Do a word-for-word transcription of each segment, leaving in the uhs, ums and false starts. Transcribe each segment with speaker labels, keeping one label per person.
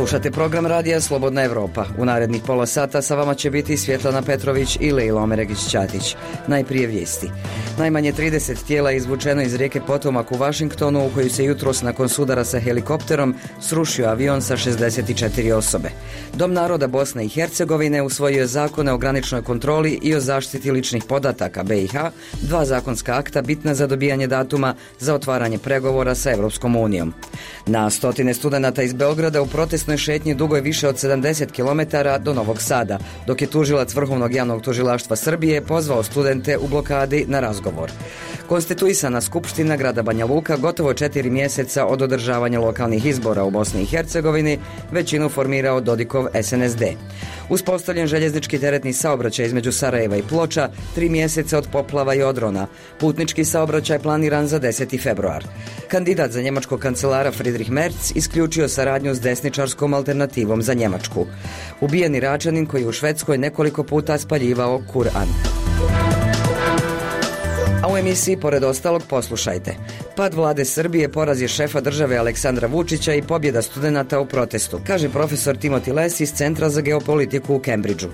Speaker 1: Slušate program radija Slobodna Evropa. U narednih pola sata sa vama će biti Svjetlana Petrović i Lejla Omeregić-Ćatić. Najprije vijesti. Najmanje trideset tijela je izvučeno iz rijeke Potomak u Vašingtonu, u koju se jutros nakon sudara sa helikopterom srušio avion sa šezdeset četiri osobe. Dom naroda Bosne i Hercegovine usvojio je zakone o graničnoj kontroli i o zaštiti ličnih podataka B i H, dva zakonska akta bitna za dobijanje datuma za otvaranje pregovora sa Evropskom unijom. Na stotine studenata iz Beograda u protestnoj šetnji dugo je više od sedamdeset kilometara do Novog Sada, dok je tužilac Vrhovnog javnog tužilaštva Srbije pozvao studente u blokadi na razgovor. Konstituisana Skupština grada Banja Luka gotovo četiri mjeseca od održavanja lokalnih izbora u Bosni i Hercegovini većinu formirao Dodikov S N S D. Uspostavljen željeznički teretni saobraćaj između Sarajeva i Ploča tri mjeseca od poplava i odrona. Putnički saobraćaj planiran za deseti februar. Kandidat za njemačkog kancelara Friedrich Merz isključio saradnju s desničarskom alternativom za Njemačku. Ubijen Iračanin koji je u Švedskoj nekoliko puta spaljivao Kur'an. A u emisiji pored ostalog poslušajte. Pad vlade Srbije, poraz je šefa države Aleksandra Vučića i pobjeda studenata u protestu, kaže profesor Timothy Les iz Centra za geopolitiku u Cambridgeu.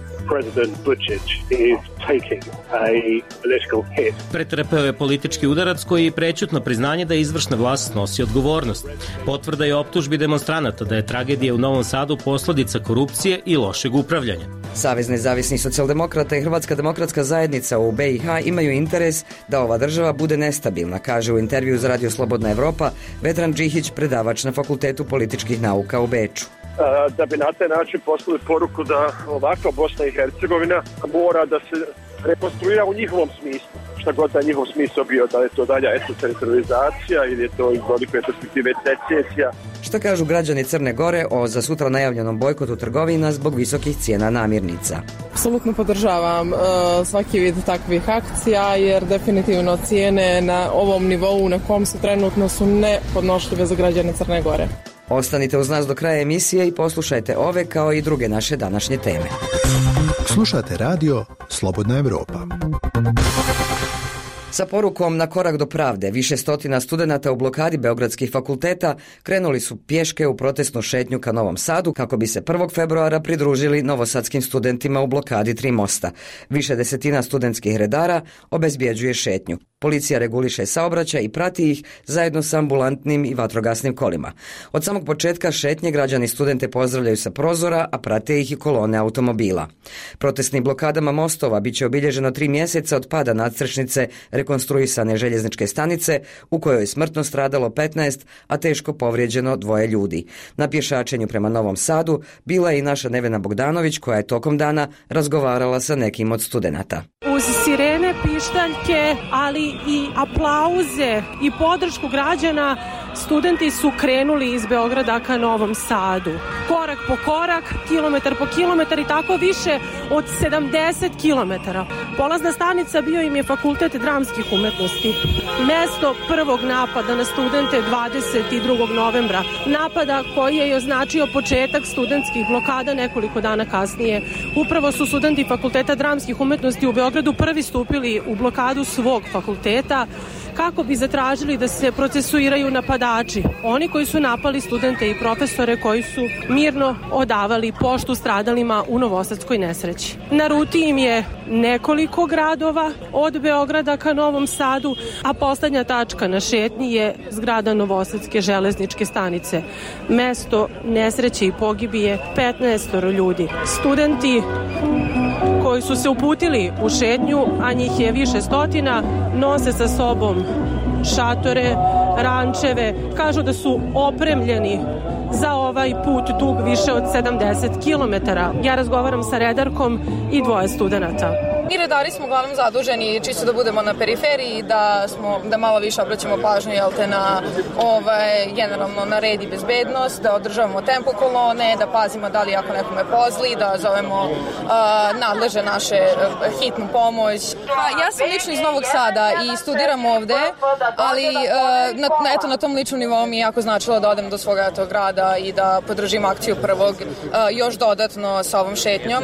Speaker 2: Pretrpeo je politički udarac koji je prećutno priznanje da izvršna vlast snosi odgovornost. Potvrda je optužbi demonstranata da je tragedija u Novom Sadu posljedica korupcije i lošeg upravljanja.
Speaker 1: Savez nezavisnih socijaldemokrata i Hrvatska demokratska zajednica u B i H imaju interes da ova država bude nestabilna, kaže u intervju za Radio Slobodna Evropa Vedran Džihić, predavač na Fakultetu političkih nauka u Beču.
Speaker 3: Da bi na taj način poslali poruku da ovakva Bosna i Hercegovina mora da se rekonstruira u njihovom smislu. Šta god da njihov smisao bio, da je to dalja etnocentralizacija ili je to iz velike perspektive secesija.
Speaker 1: Šta kažu građani Crne Gore o za sutra najavljenom bojkotu trgovina zbog visokih cijena namirnica?
Speaker 4: Apsolutno podržavam uh, svaki vid takvih akcija jer definitivno cijene na ovom nivou na kom su trenutno su nepodnošljive za građane Crne Gore.
Speaker 1: Ostanite uz nas do kraja emisije i poslušajte ove kao i druge naše današnje teme.
Speaker 5: Slušate radio Slobodna Evropa.
Speaker 1: Sa porukom na korak do pravde, više stotina studenata u blokadi beogradskih fakulteta krenuli su pješke u protestnu šetnju ka Novom Sadu kako bi se prvog februara pridružili novosadskim studentima u blokadi Tri mosta. Više desetina studentskih redara obezbjeđuje šetnju. Policija reguliše saobraćaj i prati ih zajedno sa ambulantnim i vatrogasnim kolima. Od samog početka šetnje građani studente pozdravljaju sa prozora, a prate ih i kolone automobila. Protestnim blokadama mostova bit će obilježeno tri mjeseca od pada nadstrešnice rekonstruisane željezničke stanice u kojoj je smrtno stradalo petnaest, a teško povrijeđeno dvoje ljudi. Na pješačenju prema Novom Sadu bila je i naša Nevena Bogdanović koja je tokom dana razgovarala sa nekim od studenata.
Speaker 6: Uz sirene, pištaljke, ali i aplauze i podršku građana, studenti su krenuli iz Beograda ka Novom Sadu. Korak po korak, kilometar po kilometar i tako više od sedamdeset kilometara. Polazna stanica bio im je Fakultet dramskih umetnosti. Mesto prvog napada na studente dvadeset drugog novembra. Napada koji je označio početak studentskih blokada nekoliko dana kasnije. Upravo su studenti Fakulteta dramskih umetnosti u Beogradu prvi stupili u blokadu svog fakulteta kako bi zatražili da se procesuiraju napadači, oni koji su napali studente i profesore koji su mirno odavali poštu stradalima u novosadskoj nesreći. Na ruti im je nekoliko gradova od Beograda ka Novom Sadu, a poslednja tačka na šetnji je zgrada Novosadske železničke stanice. Mesto nesreće i pogibije petnaestoro ljudi. Studenti koji su se uputili u šetnju, a njih je više stotina, nose sa sobom šatore, rančeve, kažu da su opremljeni za ovaj put dug više od sedamdeset kilometara. Ja razgovaram sa redarkom i dvoje studenata.
Speaker 7: Mi redari smo uglavnom zaduženi čisto da budemo na periferiji, da smo da malo više obraćamo pažnju jel te na ovaj generalno na red i bezbednost, da održavamo tempo kolone, da pazimo da li ako nekome pozli, da zovemo uh, nadleže naše uh, hitnu pomoć. Pa, ja sam lično iz Novog Sada i studiram ovde, ali uh, na, na, eto, na tom ličnom nivou mi je jako značilo da odem do svoga tog grada i da podržim akciju prvog uh, još dodatno sa ovom šetnjom.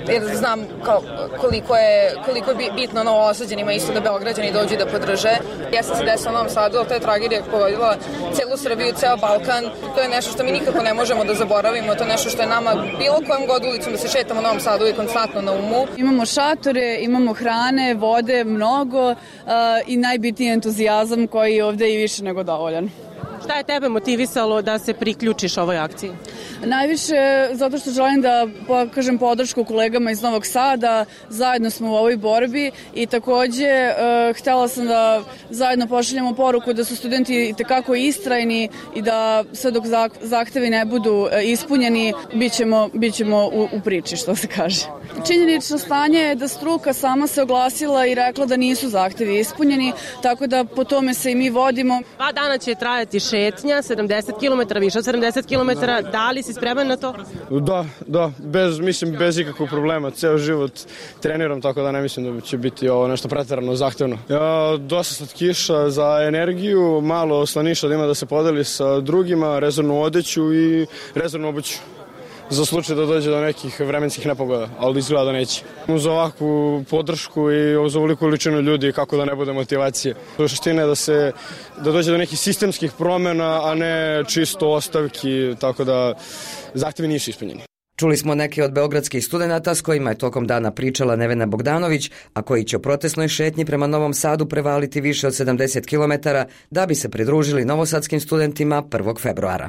Speaker 7: jer znam kao, koliko je, koliko je bitno Novosađanima isto da Beograđani dođu da podrže. Jeste se desilo u Novom Sadu, ali to je tragedija koja je pogodila celu Srbiju, ceo Balkan. To je nešto što mi nikako ne možemo da zaboravimo, to je nešto što je nama bilo kojom god ulicom da se šetamo u Novom Sadu i konstantno na umu.
Speaker 8: Imamo šatore, imamo hrane, vode, mnogo uh, i najbitniji entuzijazam koji je ovde i više nego dovoljan.
Speaker 6: Šta je tebe motivisalo da se priključiš ovoj akciji?
Speaker 8: Najviše zato što želim da pokažem podršku kolegama iz Novog Sada, zajedno smo u ovoj borbi i takođe uh, htela sam da zajedno pošaljemo poruku da su studenti itekako istrajni i da sve dok zahtevi ne budu uh, ispunjeni, bit ćemo, bit ćemo u, u priči, što se kaže. Činjenično stanje je da struka sama se oglasila i rekla da nisu zahtevi ispunjeni, tako da po tome se i mi vodimo.
Speaker 6: Dva dana će trajati šetnja, sedamdeset kilometara, više od sedamdeset kilometara. Da li si spreman na to?
Speaker 9: Da, da, bez, mislim bez ikakvog problema. Ceo život treniram, tako da ne mislim da će biti ovo nešto preterano zahtevno. Ja, dosta sad kiša za energiju, malo slaniša da ima da se podeli sa drugima, rezervnu odeću i rezervnu obuću za slučaj da dođe do nekih vremenskih nepogoda, ali izgleda da neće. Uz ovakvu podršku i uz ovoliku količinu ljudi, kako da ne bude motivacije. Suština je da se da dođe do nekih sistemskih promena, a ne čisto ostavki, tako da zahtevi nisu ispunjeni.
Speaker 1: Čuli smo neke od beogradskih studenata s kojima je tokom dana pričala Nevena Bogdanović, a koji će u protestnoj šetnji prema Novom Sadu prevaliti više od sedamdeset kilometara da bi se pridružili novosadskim studentima prvog februara.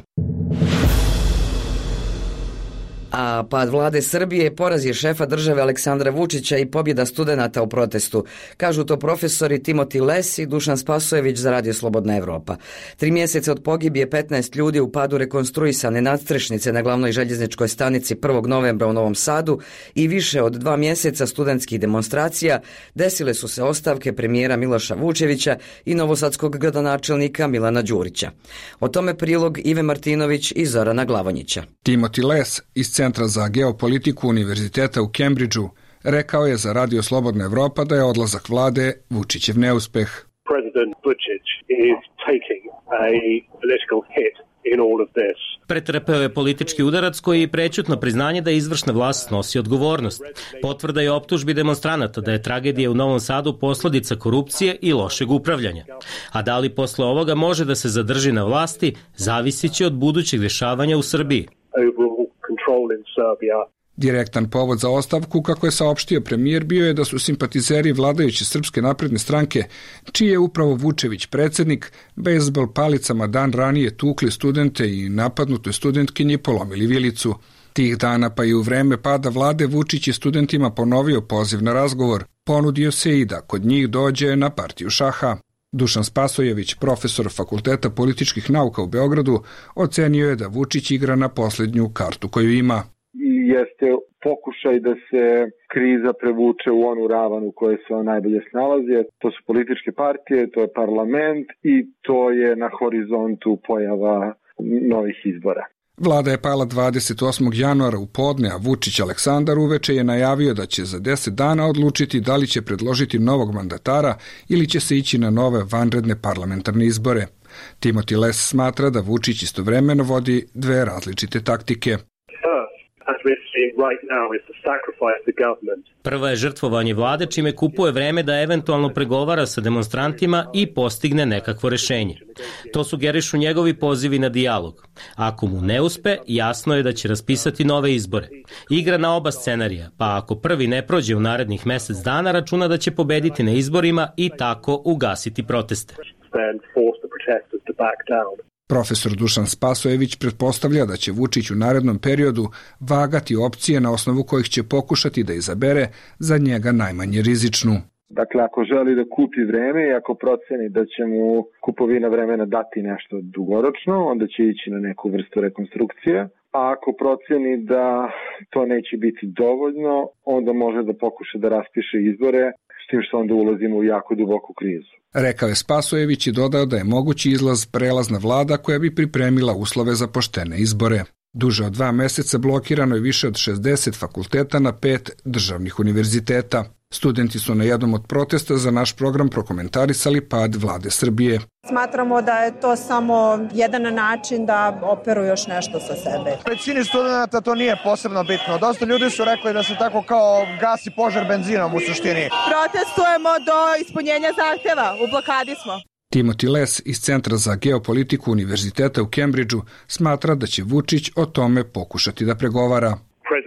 Speaker 1: A pad vlade Srbije, poraz je šefa države Aleksandra Vučića i pobjeda studenata u protestu. Kažu to profesori Timoti Les i Dušan Spasojević za Radio Slobodna Evropa. Tri mjeseca od pogibije petnaest ljudi u padu rekonstruisane nadstrešnice na glavnoj željezničkoj stanici prvog novembra u Novom Sadu i više od dva mjeseca studentskih demonstracija desile su se ostavke premijera Miloša Vučevića i novosadskog gradonačelnika Milana Đurića. O tome prilog Ive Martinović i Zorana Glavonjića.
Speaker 10: Timoti Les iz Centra za geopolitiku Univerziteta u Cambridgeu rekao je za Radio Slobodna Evropa da je odlazak vlade Vučićev neuspeh.
Speaker 3: President Vučić is taking a political hit in all of this.
Speaker 2: Pretrpeo je politički udarac koji je prećutno priznanje da izvršna vlast nosi odgovornost. Potvrda je optužbi demonstranata da je tragedija u Novom Sadu posledica korupcije i lošeg upravljanja. A da li posle ovoga može da se zadrži na vlasti, zavisit će od budućih dešavanja u Srbiji.
Speaker 10: Direktan povod za ostavku, kako je saopštio premijer, bio je da su simpatizeri vladajuće Srpske napredne stranke, čiji je upravo Vučević predsjednik, bejzbol palicama dan ranije tukli studente i napadnutoj studentkinji polomili vilicu. Tih dana pa i u vreme pada vlade Vučić je studentima ponovio poziv na razgovor. Ponudio se i da kod njih dođe na partiju šaha. Dušan Spasojević, profesor Fakulteta političkih nauka u Beogradu, ocenio je da Vučić igra na posljednju kartu koju ima.
Speaker 11: Jeste pokušaj da se kriza prevuče u onu ravan u kojoj se on najbolje snalazi. To su političke partije, to je parlament i to je na horizontu pojava novih izbora.
Speaker 10: Vlada je pala dvadeset osmog januara u podne, a Vučić Aleksandar uveče je najavio da će za deset dana odlučiti da li će predložiti novog mandatara ili će se ići na nove vanredne parlamentarne izbore. Timoti Les smatra da Vučić istovremeno vodi dve različite taktike.
Speaker 2: Prva je žrtvovanje vlade, čime kupuje vreme da eventualno pregovara sa demonstrantima i postigne nekakvo rešenje. To sugerišu njegovi pozivi na dijalog. Ako mu ne uspe, jasno je da će raspisati nove izbore. Igra na oba scenarija, pa ako prvi ne prođe u narednih mesec dana, računa da će pobediti na izborima i tako ugasiti proteste.
Speaker 10: Profesor Dušan Spasojević pretpostavlja da će Vučić u narednom periodu vagati opcije na osnovu kojih će pokušati da izabere za njega najmanje rizičnu.
Speaker 11: Dakle, ako želi da kupi vreme i ako proceni da će mu kupovina vremena dati nešto dugoročno, onda će ići na neku vrstu rekonstrukcije. A ako proceni da to neće biti dovoljno, onda može da pokuša da raspiše izbore, s tim što onda ulazimo u jako duboku krizu.
Speaker 10: Rekao je Spasojević i dodao da je mogući izlaz prelazna vlada koja bi pripremila uslove za poštene izbore. Duže od dva meseca blokirano je više od šezdeset fakulteta na pet državnih univerziteta. Studenti su na jednom od protesta za naš program prokomentarisali pad vlade Srbije.
Speaker 12: Smatramo da je to samo jedan način da operu još nešto sa sebe.
Speaker 13: Većini studenta to nije posebno bitno. Dosta ljudi su rekli da se tako kao gasi požar benzinom u suštini.
Speaker 12: Protestujemo do ispunjenja zahteva. U blokadi smo.
Speaker 10: Timothy Les iz Centra za geopolitiku Univerziteta u Cambridgeu smatra da će Vučić o tome pokušati da pregovara.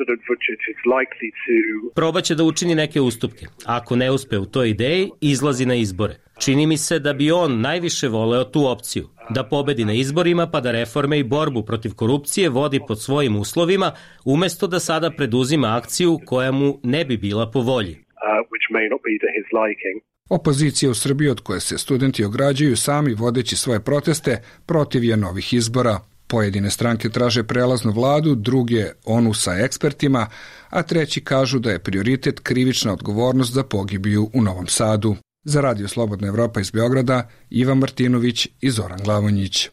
Speaker 2: Probaće da učini neke ustupke. Ako ne uspe u toj ideji, izlazi na izbore. Čini mi se da bi on najviše voleo tu opciju, da pobedi na izborima pa da reforme i borbu protiv korupcije vodi pod svojim uslovima, umesto da sada preduzima akciju koja mu ne bi bila po volji.
Speaker 10: Opozicija u Srbiji, od koje se studenti ograđuju sami vodeći svoje proteste, protiv je novih izbora. Pojedine stranke traže prelaznu vladu, druge onu sa ekspertima, a treći kažu da je prioritet krivična odgovornost za pogibiju u Novom Sadu. Za Radio Slobodna Evropa iz Beograda, Ivan Martinović i Zoran Glavonjić.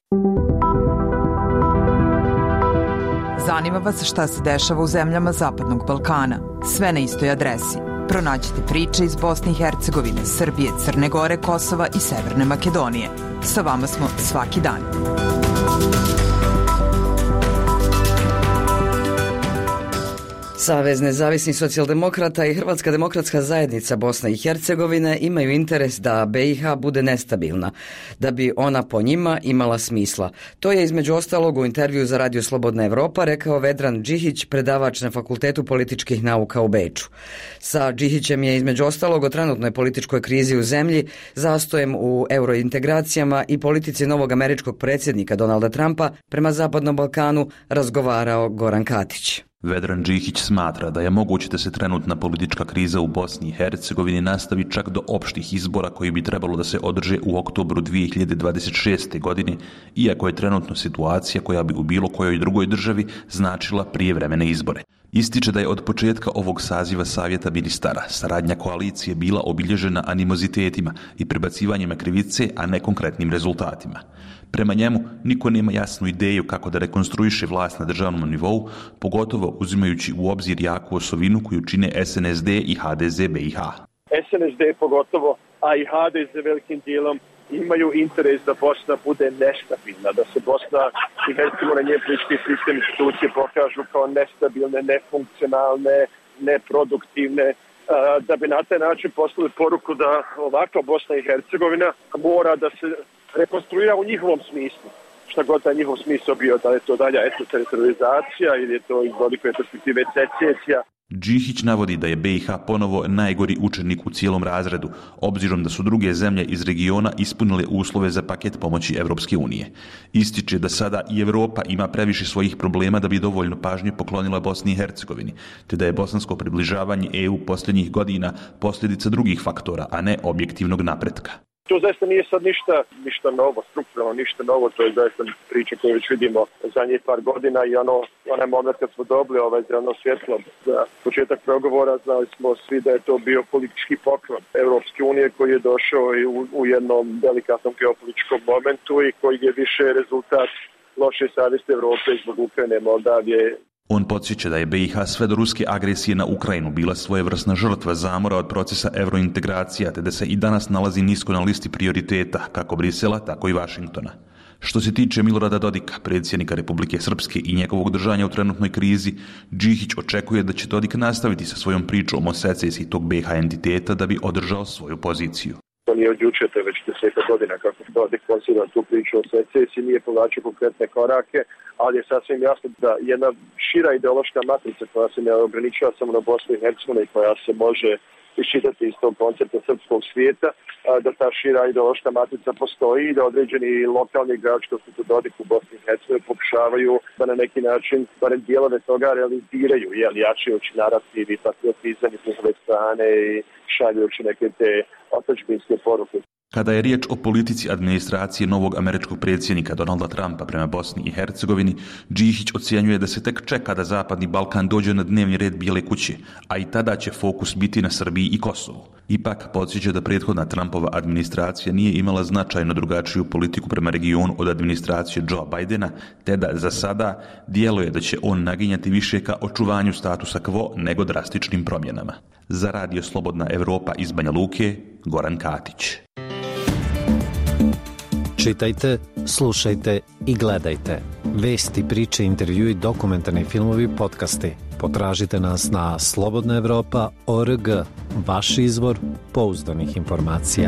Speaker 14: Zanima vas šta se dešava u zemljama Zapadnog Balkana? Sve na istoj adresi. Pronađite priče iz Bosne i Hercegovine, Srbije, Crne Gore, Kosova i Severne Makedonije. Sa vama smo svaki dan.
Speaker 1: Savez nezavisnih socijaldemokrata i Hrvatska demokratska zajednica Bosne i Hercegovine imaju interes da B i H bude nestabilna, da bi ona po njima imala smisla. To je između ostalog u intervju za Radio Slobodna Evropa rekao Vedran Džihić, predavač na Fakultetu političkih nauka u Beču. Sa Džihićem je između ostalog o trenutnoj političkoj krizi u zemlji, zastojem u eurointegracijama i politici novog američkog predsjednika Donalda Trumpa prema Zapadnom Balkanu razgovarao Goran Katić.
Speaker 15: Vedran Džihić smatra da je moguće da se trenutna politička kriza u Bosni i Hercegovini nastavi čak do opštih izbora koji bi trebalo da se održe u oktobru dvije hiljade dvadeset šeste. godine, iako je trenutno situacija koja bi u bilo kojoj drugoj državi značila prijevremene izbore. Ističe da je od početka ovog saziva Savjeta ministara saradnja koalicije bila obilježena animozitetima i prebacivanjima krivice, a ne konkretnim rezultatima. Prema njemu, niko nema jasnu ideju kako da rekonstruiše vlast na državnom nivou, pogotovo uzimajući u obzir jaku osovinu koju čine S N S D i H D Z B i H.
Speaker 3: S N S D pogotovo, a i H D Z velikim dijelom imaju interes da Bosna bude nestabilna, da se Bosna i Hercegovina, njen politički sistem, institucije pokažu kao nestabilne, nefunkcionalne, neproduktivne, da bi na taj način poslali poruku da ovakva Bosna i Hercegovina mora da se rekonstruira u njihovom smislu. Šta god da je njihov smisao bio, da je to dalja etnoteritorizacija ili je to iz velike perspektive secesija.
Speaker 15: Džihić navodi da je B i H ponovo najgori učenik u cijelom razredu, obzirom da su druge zemlje iz regiona ispunile uslove za paket pomoći Evropske unije. Ističe da sada i Evropa ima previše svojih problema da bi dovoljno pažnje poklonila Bosni i Hercegovini, te da je bosansko približavanje E U posljednjih godina posljedica drugih faktora, a ne objektivnog napretka.
Speaker 3: To zaista nije sad ništa, ništa novo, strukturalno ništa novo, to je zaista priča koju već vidimo zadnjih par godina i ono, onaj moment kad smo dobili ovaj zeleno svjetlo za početak pregovora, znali smo svi da je to bio politički poklon Evropske unije koji je došao i u, u jednom delikatnom geopolitičkom momentu i koji je više rezultat loše savjesti Evrope zbog Ukrajine, Moldavije.
Speaker 15: On podsjeća da je B i H sve do ruske agresije na Ukrajinu bila svojevrsna žrtva zamora od procesa evrointegracija, te da se i danas nalazi nisko na listi prioriteta, kako Brisela, tako i Vašingtona. Što se tiče Milorada Dodika, predsjednika Republike Srpske i njegovog držanja u trenutnoj krizi, Džihić očekuje da će Dodik nastaviti sa svojom pričom o secesiji tog B i H entiteta da bi održao svoju poziciju.
Speaker 3: To nije od jučer, to je već deseta godina kako Dodik konsidera tu priču o secesiji, nije povlačio konkretne korake, ali je sasvim jasno da jedna šira ideološka matrica koja se ne ograničava samo na Bosnu i Hercegovinu i koja se može iščitati iz tog koncepta srpskog svijeta, da ta šira ideološka matrica postoji i da određeni lokalni igrači kao su to Dodik u Bosni i Hercegovini pokušavaju da na neki način barem dijelove toga realiziraju, jel, jačajući narativ i patriotizam iz njihove strane i šaljujući neke te otadžbinske poruke.
Speaker 15: Kada je riječ o politici administracije novog američkog predsjednika Donalda Trumpa prema Bosni i Hercegovini, Đihić ocjenjuje da se tek čeka da Zapadni Balkan dođe na dnevni red Bijele kuće, a i tada će fokus biti na Srbiji i Kosovu. Ipak podsjeća da prethodna Trumpova administracija nije imala značajno drugačiju politiku prema regionu od administracije Joe Bidena, te da za sada djeluje da će on naginjati više ka očuvanju statusa quo nego drastičnim promjenama. Za Radio Slobodna Evropa iz Banja Luke, Goran Katić.
Speaker 16: Čitajte, slušajte i gledajte. Vesti, priče, intervjui, dokumentarni filmovi, podcasti. Potražite nas na slobodna evropa tačka org, vaš izvor pouzdanih informacija.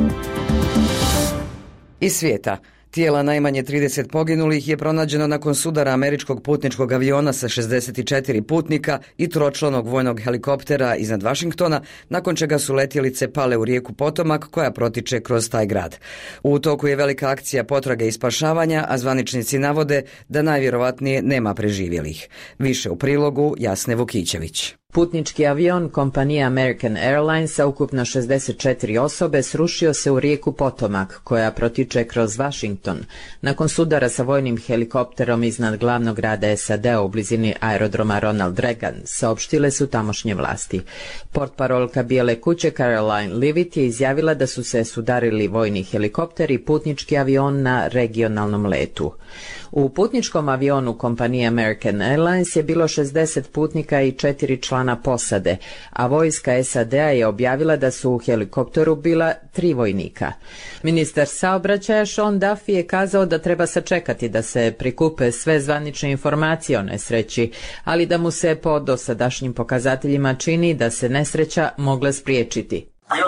Speaker 1: Iz svijeta. Tijela najmanje trideset poginulih je pronađeno nakon sudara američkog putničkog aviona sa šezdeset četiri putnika i tročlanog vojnog helikoptera iznad Vašingtona, nakon čega su letjelice pale u rijeku Potomak koja protiče kroz taj grad. U toku je velika akcija potrage i spašavanja, a zvaničnici navode da najvjerovatnije nema preživjelih. Više u prilogu Jasne Vukićević.
Speaker 17: Putnički avion kompanije American Airlines sa ukupno šezdeset četiri osobe srušio se u rijeku Potomak, koja protiče kroz Washington, nakon sudara sa vojnim helikopterom iznad glavnog grada S A D-a u blizini aerodroma Ronald Reagan, saopštile su tamošnje vlasti. Portparolka Bijele kuće Caroline Leavitt je izjavila da su se sudarili vojni helikopter i putnički avion na regionalnom letu. U putničkom avionu kompanije American Airlines je bilo šezdeset putnika i četiri člana posade, a vojska S A D-a je objavila da su u helikopteru bila tri vojnika. Ministar saobraćaja Sean Duffy je kazao da treba sačekati da se prikupe sve zvanične informacije o nesreći, ali da mu se po dosadašnjim pokazateljima čini da se nesreća mogla spriječiti.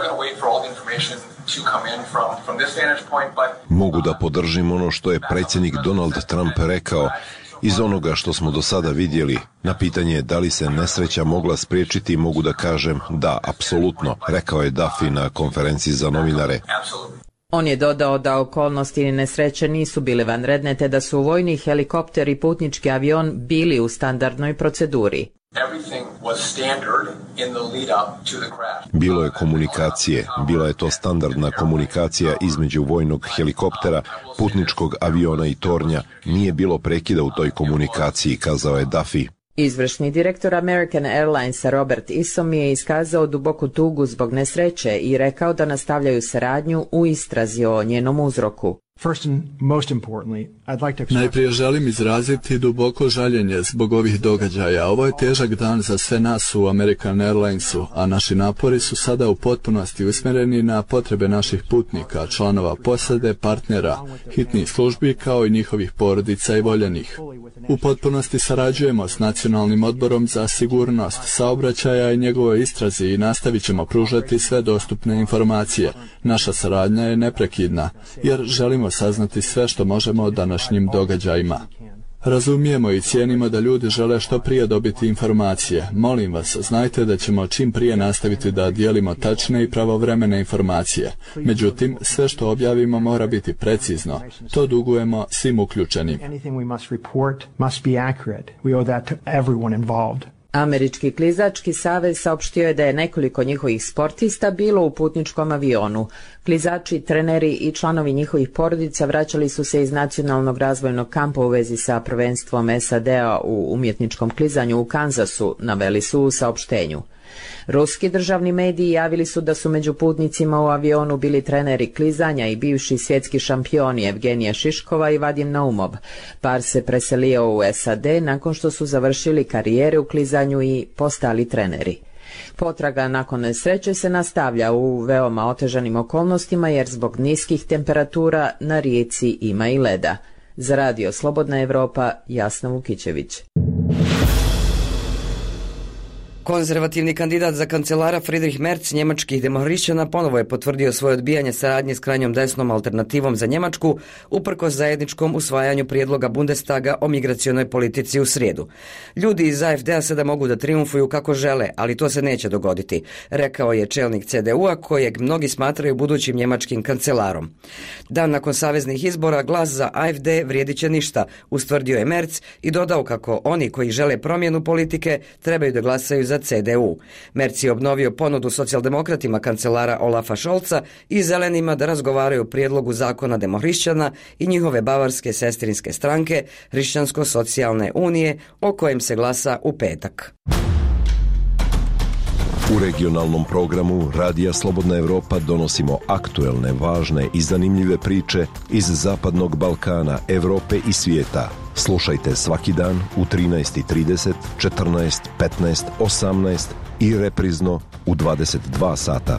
Speaker 18: Mogu da podržim ono što je predsjednik Donald Trump rekao. Iz onoga što smo do sada vidjeli, na pitanje da li se nesreća mogla spriječiti, mogu da kažem da, apsolutno, rekao je Duffy na konferenciji za novinare.
Speaker 17: On je dodao da okolnosti nesreće nisu bile vanredne, te da su vojni helikopter i putnički avion bili u standardnoj proceduri.
Speaker 18: Bilo je komunikacije, bila je to standardna komunikacija između vojnog helikoptera, putničkog aviona i tornja. Nije bilo prekida u toj komunikaciji, kazao je Duffy.
Speaker 17: Izvršni direktor American Airlinesa Robert Isom je iskazao duboku tugu zbog nesreće i rekao da nastavljaju saradnju u istrazi o njenom uzroku.
Speaker 19: Najprije želim izraziti duboko žaljenje zbog ovih događaja. Ovo je težak dan za sve nas u American Airlinesu, a naši napori su sada u potpunosti usmjereni na potrebe naših putnika, članova posade, partnera, hitnih službi kao i njihovih porodica i voljenih. U potpunosti sarađujemo s Nacionalnim odborom za sigurnost saobraćaja i njegovoj istrazi i nastavit ćemo pružati sve dostupne informacije. Naša saradnja je neprekidna, jer želimo saznati sve što možemo o današnjim događajima. Razumijemo i cijenimo da ljudi žele što prije dobiti informacije. Molim vas, znajte da ćemo čim prije nastaviti da dijelimo tačne i pravovremene informacije. Međutim, sve što objavimo mora biti precizno. To dugujemo svim uključenim.
Speaker 17: Američki klizački savez saopštio je da je nekoliko njihovih sportista bilo u putničkom avionu. Klizači, treneri i članovi njihovih porodica vraćali su se iz nacionalnog razvojnog kampa u vezi sa prvenstvom S A D-a u umjetničkom klizanju u Kansasu, naveli su u saopštenju. Ruski državni mediji javili su da su među putnicima u avionu bili treneri klizanja i bivši svjetski šampioni Evgenija Šiškova i Vadim Naumov. Par se preselio u S A D nakon što su završili karijere u klizanju i postali treneri. Potraga nakon nesreće se nastavlja u veoma otežanim okolnostima jer zbog niskih temperatura na rijeci ima i leda. Za Radio Slobodna Evropa, Jasna Vukićević.
Speaker 1: Konzervativni kandidat za kancelara Friedrich Merz njemačkih demohrišćana ponovo je potvrdio svoje odbijanje saradnje s krajnjom desnom alternativom za Njemačku uprkos zajedničkom usvajanju prijedloga Bundestaga o migracionoj politici u srijedu. Ljudi iz A F D-a sada mogu da triumfuju kako žele, ali to se neće dogoditi, rekao je čelnik C D U-a kojeg mnogi smatraju budućim njemačkim kancelarom. Dan nakon saveznih izbora glas za A F D vrijedit će ništa, ustvrdio je Merz i dodao kako oni koji žele promjenu politike trebaju da glasaju za za C D U. Merz je obnovio ponudu socijaldemokratima kancelara Olafa Scholza i zelenima da razgovaraju o prijedlogu zakona demohrišćana i njihove bavarske sestrinske stranke Hrišćansko-socijalne unije o kojem se glasa u petak.
Speaker 18: U regionalnom programu Radija Slobodna Evropa donosimo aktuelne, važne i zanimljive priče iz Zapadnog Balkana, Evrope i svijeta. Slušajte svaki dan u trinaest i trideset, četrnaest, petnaest, osamnaest i reprizno u dvadeset dva sata.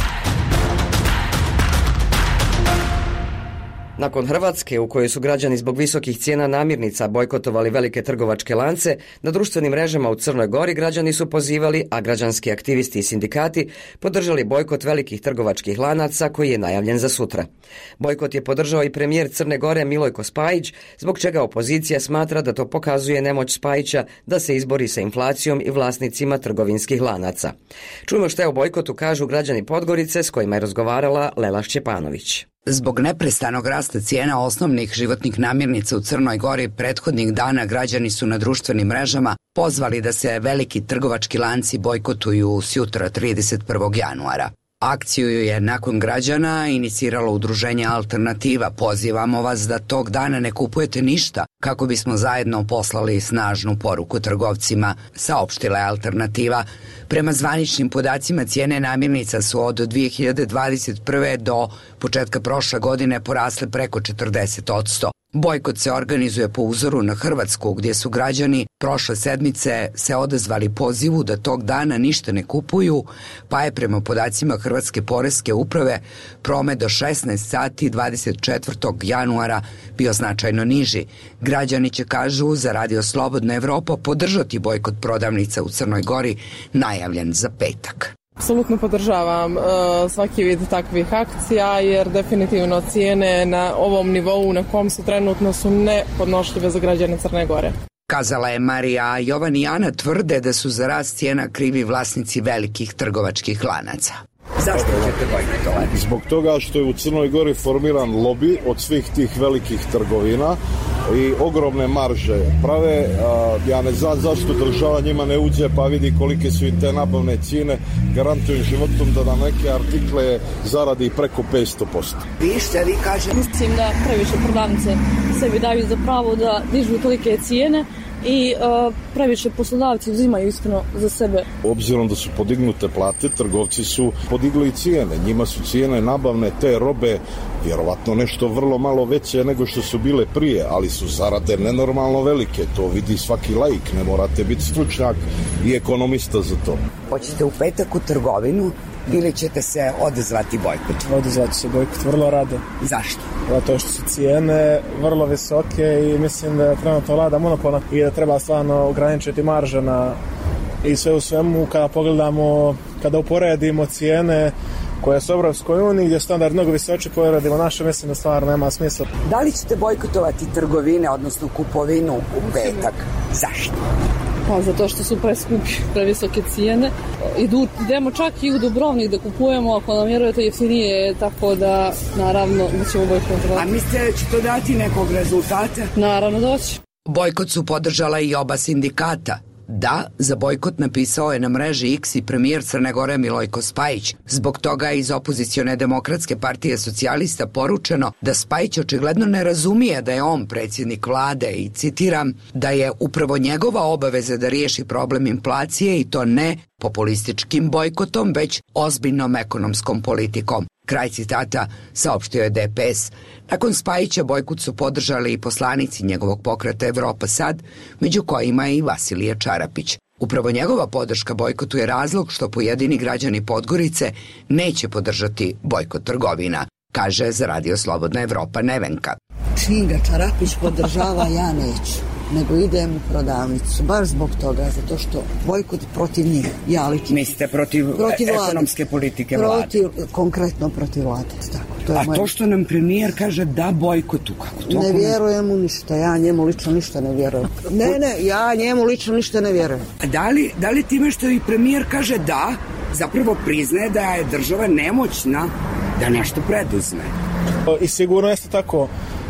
Speaker 1: Nakon Hrvatske, u kojoj su građani zbog visokih cijena namirnica bojkotovali velike trgovačke lance, na društvenim mrežama u Crnoj Gori građani su pozivali, a građanski aktivisti i sindikati podržali bojkot velikih trgovačkih lanaca koji je najavljen za sutra. Bojkot je podržao i premijer Crne Gore Milojko Spajić, zbog čega opozicija smatra da to pokazuje nemoć Spajića da se izbori sa inflacijom i vlasnicima trgovinskih lanaca. Čujmo šta je o bojkotu kažu građani Podgorice s kojima je razgovarala Lela Šćepanović.
Speaker 20: Zbog neprestanog rasta cijena osnovnih životnih namirnica u Crnoj Gori prethodnih dana građani su na društvenim mrežama pozvali da se veliki trgovački lanci bojkotuju sutra trideset prvog januara. Akciju je nakon građana iniciralo udruženje Alternativa. Pozivamo vas da tog dana ne kupujete ništa kako bismo zajedno poslali snažnu poruku trgovcima, saopštila je Alternativa. Prema zvaničnim podacima cijene namirnica su od dvije hiljade dvadeset prve do početka prošle godine porasle preko četrdeset posto. Bojkot se organizuje po uzoru na Hrvatsku, gdje su građani prošle sedmice se odazvali pozivu da tog dana ništa ne kupuju, pa je prema podacima Hrvatske poreske uprave promet do šesnaest sati dvadeset četvrtog januara bio značajno niži. Građani će, kažu, za Radio Slobodna Evropa podržati bojkot prodavnica u Crnoj Gori najavljen za petak.
Speaker 4: Apsolutno podržavam uh, svaki vid takvih akcija jer definitivno cijene na ovom nivou na kom su trenutno su nepodnošljive za građane Crne Gore.
Speaker 20: Kazala je Marija. Jovan i Ana tvrde da su za rast cijena krivi vlasnici velikih trgovačkih lanaca. Zašto ćete bojkotovati?
Speaker 21: Zbog toga što je u Crnoj Gori formiran lobi od svih tih velikih trgovina i ogromne marže prave. Ja ne znam zašto država njima ne uđe pa vidi kolike su im te nabavne cijene, garantujem životom da na neke artikle zaradi preko petsto posto.
Speaker 20: Vi ste, vi kažete?
Speaker 22: Mislim da previše prodavnice sebi daju za pravo da dižu tolike cijene i uh, previše poslodavci uzimaju iskreno za sebe.
Speaker 21: Obzirom da su podignute plate, trgovci su podigli i cijene. Njima su cijene nabavne te robe vjerovatno nešto vrlo malo veće nego što su bile prije, ali su zarade nenormalno velike. To vidi svaki laik, ne morate biti stručnjak i ekonomista za to.
Speaker 20: Hoćete u petak u trgovinu ili ćete se odazvati bojkot?
Speaker 23: Odazvati se bojkot vrlo rado.
Speaker 20: Zašto?
Speaker 23: Zato što su cijene vrlo visoke i mislim da trenutno vlada monopolna i da treba stvarno ograničiti marže na i sve u svemu. Kada pogledamo, kada uporedimo cijene koje su u Evropskoj uniji gdje je standard mnogo visoči, poredimo naše, mislim da stvarno nema smisla.
Speaker 20: Da li ćete bojkotovati trgovine, odnosno kupovinu u petak? Zašto?
Speaker 22: Pa zato što su preskupi, previsoke cijene. Idu, idemo čak i u Dubrovnik da kupujemo, ako nam vjerujete jeftinije, tako da naravno da ćemo bojkotovati.
Speaker 20: A mislite da će to dati nekog rezultata?
Speaker 22: Naravno doći.
Speaker 20: Bojkot su podržala i oba sindikata. Da, za bojkot napisao je na mreži X i premijer Crne Gore Milojko Spajić. Zbog toga je iz opozicione demokratske partije socijalista poručeno da Spajić očigledno ne razumije da je on predsjednik vlade i citiram, da je upravo njegova obaveza da riješi problem inflacije i to ne populističkim bojkotom, već ozbiljnom ekonomskom politikom. Kraj citata, saopštio je D P S. Nakon Spajića bojkot su podržali i poslanici njegovog pokreta Evropa sad, među kojima je i Vasilije Čarapić. Upravo njegova podrška bojkotu je razlog što pojedini građani Podgorice neće podržati bojkot trgovina, kaže za Radio Slobodna Evropa Nevenka.
Speaker 24: Čim ga Čarapić podržava, ja neću, nego idem u prodavnicu, baš zbog toga, zato što bojkot protiv njih, ja lično.
Speaker 20: Mislite protiv, protiv ekonomske politike
Speaker 24: protiv,
Speaker 20: vlade?
Speaker 24: Konkretno protiv vlade, tako. To je
Speaker 20: A
Speaker 24: moj...
Speaker 20: to što nam premijer kaže da bojkotu, kako to?
Speaker 24: Ne vjerujem mu ništa, ja njemu lično ništa ne vjerujem. Ne, ne, ja njemu lično ništa ne vjerujem.
Speaker 20: A da li, da li time što i premijer kaže da, zapravo priznaje da je država nemoćna da nešto preduzme?
Speaker 23: I sigurno jeste tako.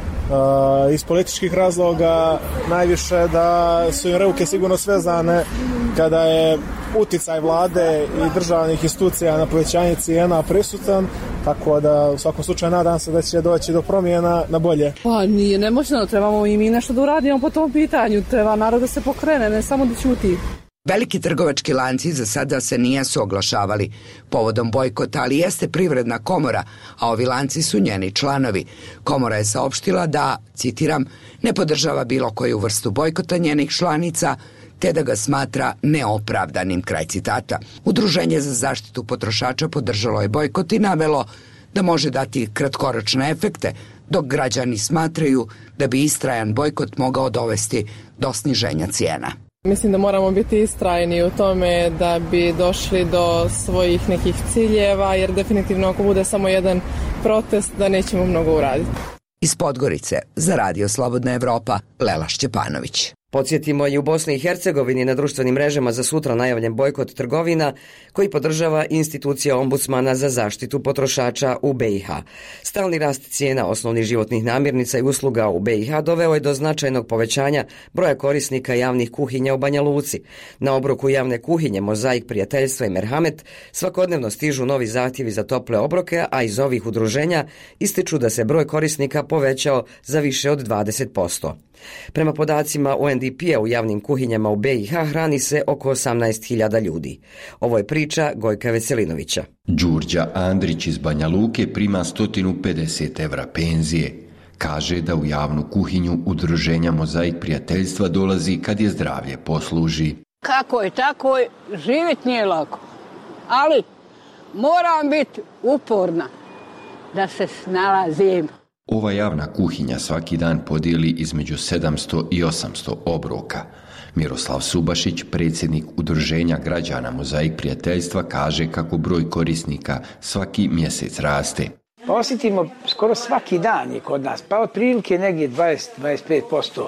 Speaker 23: Uh, iz političkih razloga najviše da su im ruke sigurno svezane kada je uticaj vlade i državnih institucija na povećanje cijena prisutan, tako da u svakom slučaju nadam se da će doći do promjena na bolje.
Speaker 22: Pa nije nemoćno, trebamo i mi nešto da uradimo po tom pitanju, treba narod da se pokrene, ne samo da ćuti.
Speaker 20: Veliki trgovački lanci za sada se nijesu oglašavali povodom bojkota, ali jeste Privredna komora, a ovi lanci su njeni članovi. Komora je saopštila da, citiram, ne podržava bilo koju vrstu bojkota njenih članica, te da ga smatra neopravdanim, kraj citata. Udruženje za zaštitu potrošača podržalo je bojkot i navelo da može dati kratkoročne efekte, dok građani smatraju da bi istrajan bojkot mogao dovesti do sniženja cijena.
Speaker 4: Mislim da moramo biti istrajni u tome da bi došli do svojih nekih ciljeva, jer definitivno ako bude samo jedan protest da nećemo mnogo uraditi.
Speaker 20: Iz Podgorice za Radio Slobodna Evropa, Lela Šćepanović.
Speaker 1: Podsjetimo, i u Bosni i Hercegovini na društvenim mrežama za sutra najavljen bojkot trgovina koji podržava institucija ombudsmana za zaštitu potrošača u B i H. Stalni rast cijena osnovnih životnih namirnica i usluga u B i H doveo je do značajnog povećanja broja korisnika javnih kuhinja u Banja Luci. Na obroku javne kuhinje Mozaik, Prijateljstva i Merhamet svakodnevno stižu novi zahtjevi za tople obroke, a iz ovih udruženja ističu da se broj korisnika povećao za više od dvadeset posto. Prema podacima U N D P-a u javnim kuhinjama u B i H hrani se oko osamnaest hiljada ljudi. Ovo je priča Gojka Veselinovića.
Speaker 5: Đurđa Andrić iz Banja Luke prima sto pedeset evra penzije. Kaže da u javnu kuhinju udruženja Mozaik Prijateljstva dolazi kad je zdravlje posluži.
Speaker 6: Kako je tako, živjeti nije lako, ali moram biti uporna da se snalazim.
Speaker 5: Ova javna kuhinja svaki dan podijeli između sedamsto i osamsto obroka. Miroslav Subašić, predsjednik udruženja građana Mozaik Prijateljstva, kaže kako broj korisnika svaki mjesec raste.
Speaker 7: Pa osjetimo skoro svaki dan je kod nas, pa otprilike negdje dvadeset do dvadeset pet posto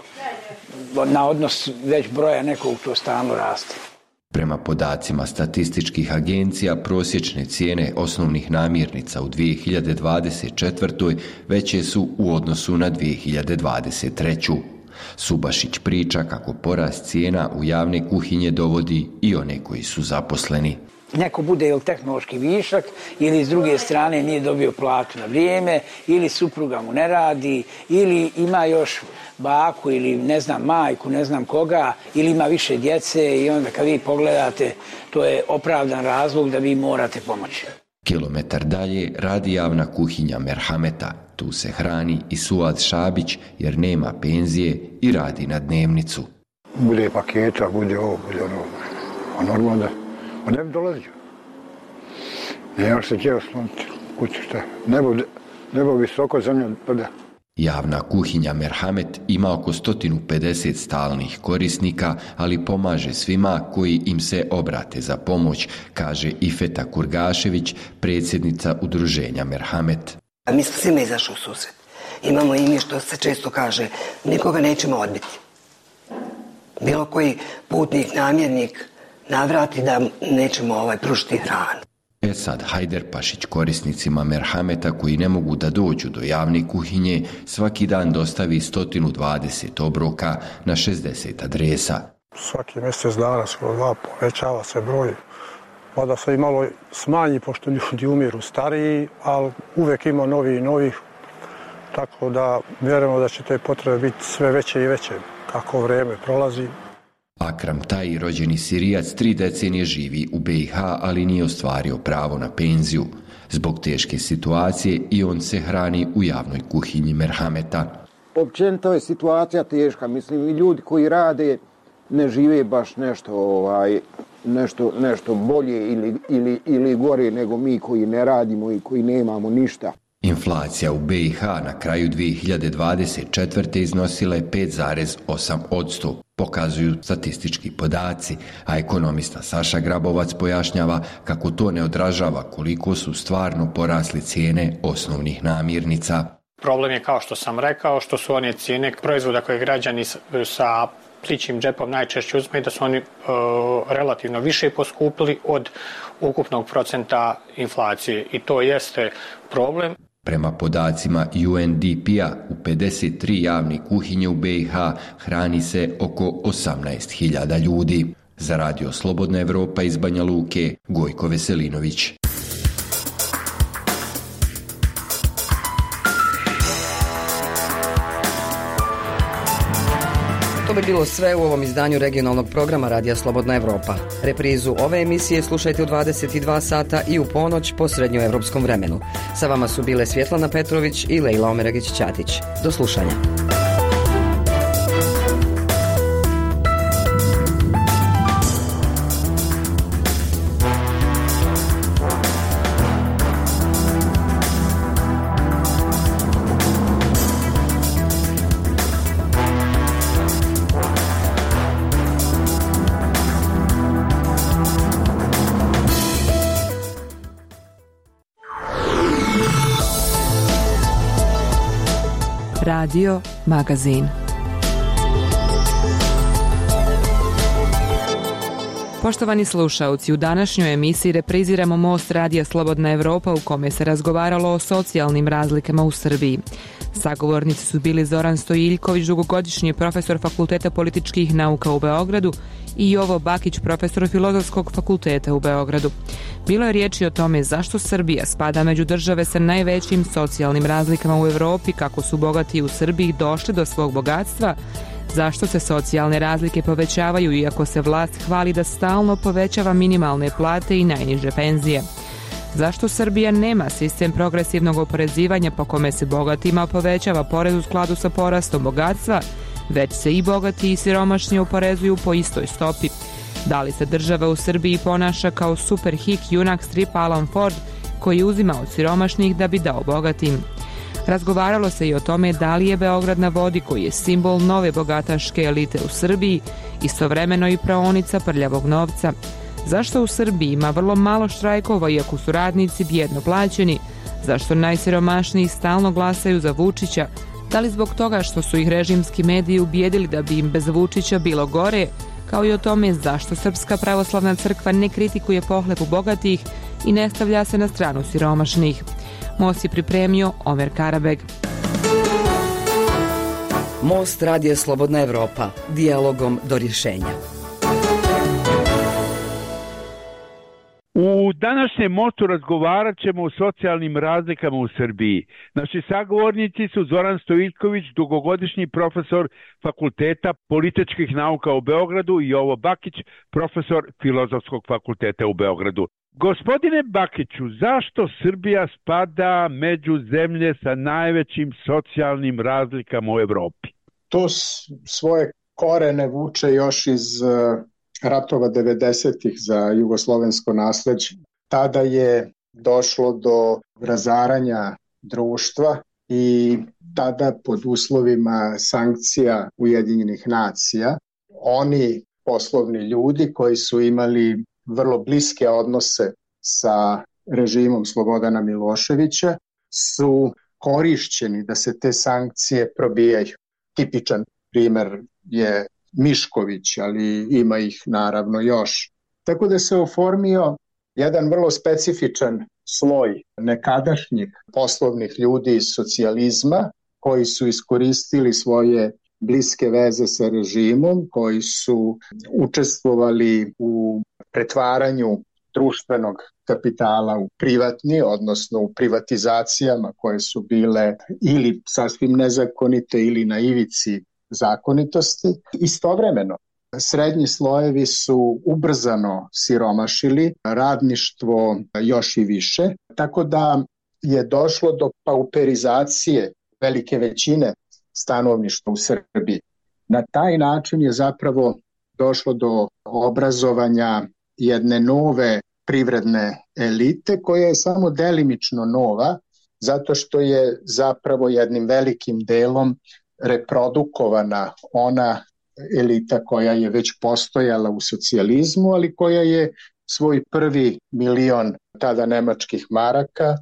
Speaker 7: na odnos već broja nekog to stalno raste.
Speaker 5: Prema podacima statističkih agencija, prosječne cijene osnovnih namirnica u dvije hiljade dvadeset četvrtoj veće su u odnosu na dvije hiljade dvadeset treću. Subašić priča kako porast cijena u javne kuhinje dovodi i one koji su zaposleni.
Speaker 7: Neko bude ili tehnološki višak, ili s druge strane nije dobio platu na vrijeme, ili supruga mu ne radi, ili ima još baku ili ne znam majku, ne znam koga, ili ima više djece i onda kad vi pogledate, to je opravdan razlog da vi morate pomoći.
Speaker 5: Kilometar dalje radi javna kuhinja Merhameta. Tu se hrani i Suad Šabić jer nema penzije i radi na dnevnicu.
Speaker 8: Bude paketa, bude ovo, bude ono, a normalno da on ne bi dolazio. Nema se gdje osloniti kući, šta? Nebo, nebo visoko, zemlja pada.
Speaker 5: Javna kuhinja Merhamet ima oko sto pedeset stalnih korisnika, ali pomaže svima koji im se obrate za pomoć, kaže Ifeta Kurgašević, predsjednica udruženja Merhamet.
Speaker 25: A mi smo svima izašli u susret. Imamo i mi, što se često kaže, nikoga nećemo odbiti. Bilo koji putnik, namjernik navrati da nećemo ovaj pružiti hranu.
Speaker 5: Esad Hajderpašić korisnicima Merhameta koji ne mogu da dođu do javne kuhinje svaki dan dostavi sto dvadeset obroka na šezdeset adresa.
Speaker 23: Svaki mjesec dana skoro dva povećava se broj. Mada se i malo smanji pošto ljudi umiru stariji, ali uvijek ima novi i novih. Tako da vjerujemo da će te potrebe biti sve veće i veće kako vrijeme prolazi.
Speaker 5: Akram Taj, rođeni Sirijac, tri decenije živi u B i H, ali nije ostvario pravo na penziju. Zbog teške situacije i on se hrani u javnoj kuhinji Merhameta.
Speaker 26: Općenito je situacija teška, mislim i ljudi koji rade ne žive baš nešto, ovaj, nešto, nešto bolje ili, ili, ili gore nego mi koji ne radimo i koji nemamo ništa.
Speaker 5: Inflacija u B i H na kraju dvije hiljade dvadeset četvrte iznosila je pet zarez osam posto, pokazuju statistički podaci, a ekonomista Saša Grabovac pojašnjava kako to ne odražava koliko su stvarno porasli cijene osnovnih namirnica.
Speaker 27: Problem je, kao što sam rekao, što su one cijene proizvoda koje građani sa plićim džepom najčešće uzme, da su oni e, relativno više poskupili od ukupnog procenta inflacije i to jeste problem.
Speaker 5: Prema podacima U N D P-a u pedeset tri javne kuhinje u B i H hrani se oko osamnaest hiljada ljudi. Za Radio Slobodna Evropa iz Banja Luke, Gojko Veselinović.
Speaker 1: To bi bilo sve u ovom izdanju regionalnog programa Radija Slobodna Evropa. Reprizu ove emisije slušajte u dvadeset dva sata i u ponoć po srednjoevropskom vremenu. Sa vama su bile Svjetlana Petrović i Lejla Omeragić-Ćatić. Do slušanja.
Speaker 2: Radio Magazin. Poštovani slušaoci, u današnjoj emisiji repriziramo Most Radija Slobodna Evropa u kome se razgovaralo o socijalnim razlikama u Srbiji. Sagovornici su bili Zoran Stojiljković, dugogodišnji profesor Fakulteta političkih nauka u Beogradu, i Jovo Bakić, profesor Filozofskog fakulteta u Beogradu. Bilo je riječi o tome zašto Srbija spada među države sa najvećim socijalnim razlikama u Evropi, kako su bogati u Srbiji došli do svog bogatstva, zašto se socijalne razlike povećavaju iako se vlast hvali da stalno povećava minimalne plate i najniže penzije. Zašto Srbija nema sistem progresivnog oporezivanja po kome se bogatima povećava porez u skladu sa porastom bogatstva, već se i bogati i siromašni oporezuju po istoj stopi? Da li se država u Srbiji ponaša kao superhik junak stripa Alan Ford, koji uzima od siromašnih da bi dao bogatim? Razgovaralo se i o tome da li je Beograd na vodi, koji je simbol nove bogataške elite u Srbiji, istovremeno i praonica prljavog novca. Zašto u Srbiji ima vrlo malo štrajkova iako su radnici bijedno plaćeni? Zašto najsiromašniji stalno glasaju za Vučića? Da li zbog toga što su ih režimski mediji ubijedili da bi im bez Vučića bilo gore? Kao i o tome zašto Srpska pravoslavna crkva ne kritikuje pohlepu bogatih i ne stavlja se na stranu siromašnih. Most je pripremio Omer Karabeg.
Speaker 1: Most Radija Slobodna Evropa. Dijalogom do rješenja.
Speaker 9: U današnjem mostu razgovarat ćemo o socijalnim razlikama u Srbiji. Naši sagovornici su Zoran Stojiljković, dugogodišnji profesor Fakulteta političkih nauka u Beogradu, i Jovo Bakić, profesor Filozofskog fakulteta u Beogradu. Gospodine Bakiću, zašto Srbija spada među zemlje sa najvećim socijalnim razlikama u Evropi?
Speaker 10: To svoje korene vuče još iz ratova devedesetih za jugoslovensko nasleđe. Tada je došlo do razaranja društva i tada pod uslovima sankcija Ujedinjenih nacija oni poslovni ljudi koji su imali vrlo bliske odnose sa režimom Slobodana Miloševića su korišćeni da se te sankcije probijaju. Tipičan primer je Mišković, ali ima ih naravno još. Tako da se oformio jedan vrlo specifičan sloj nekadašnjih poslovnih ljudi iz socijalizma koji su iskoristili svoje bliske veze sa režimom, koji su učestvovali u pretvaranju društvenog kapitala u privatni, odnosno u privatizacijama koje su bile ili sasvim nezakonite ili na ivici zakonitosti. Istovremeno, srednji slojevi su ubrzano siromašili, radništvo još i više, tako da je došlo do pauperizacije velike većine stanovništva u Srbiji. Na taj način je zapravo došlo do obrazovanja jedne nove privredne elite koja je samo delimično nova, zato što je zapravo jednim velikim delom reprodukovana ona elita koja je već postojala u socijalizmu, ali koja je svoj prvi milion tada nemačkih maraka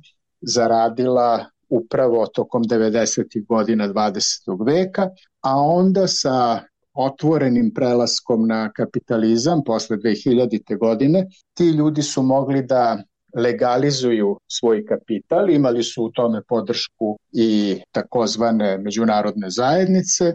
Speaker 10: zaradila upravo tokom devedesetih godina dvadesetog veka, a onda sa otvorenim prelaskom na kapitalizam posle dve hiljadite. godine, ti ljudi su mogli da legalizuju svoj kapital, imali su u tome podršku i takozvane međunarodne zajednice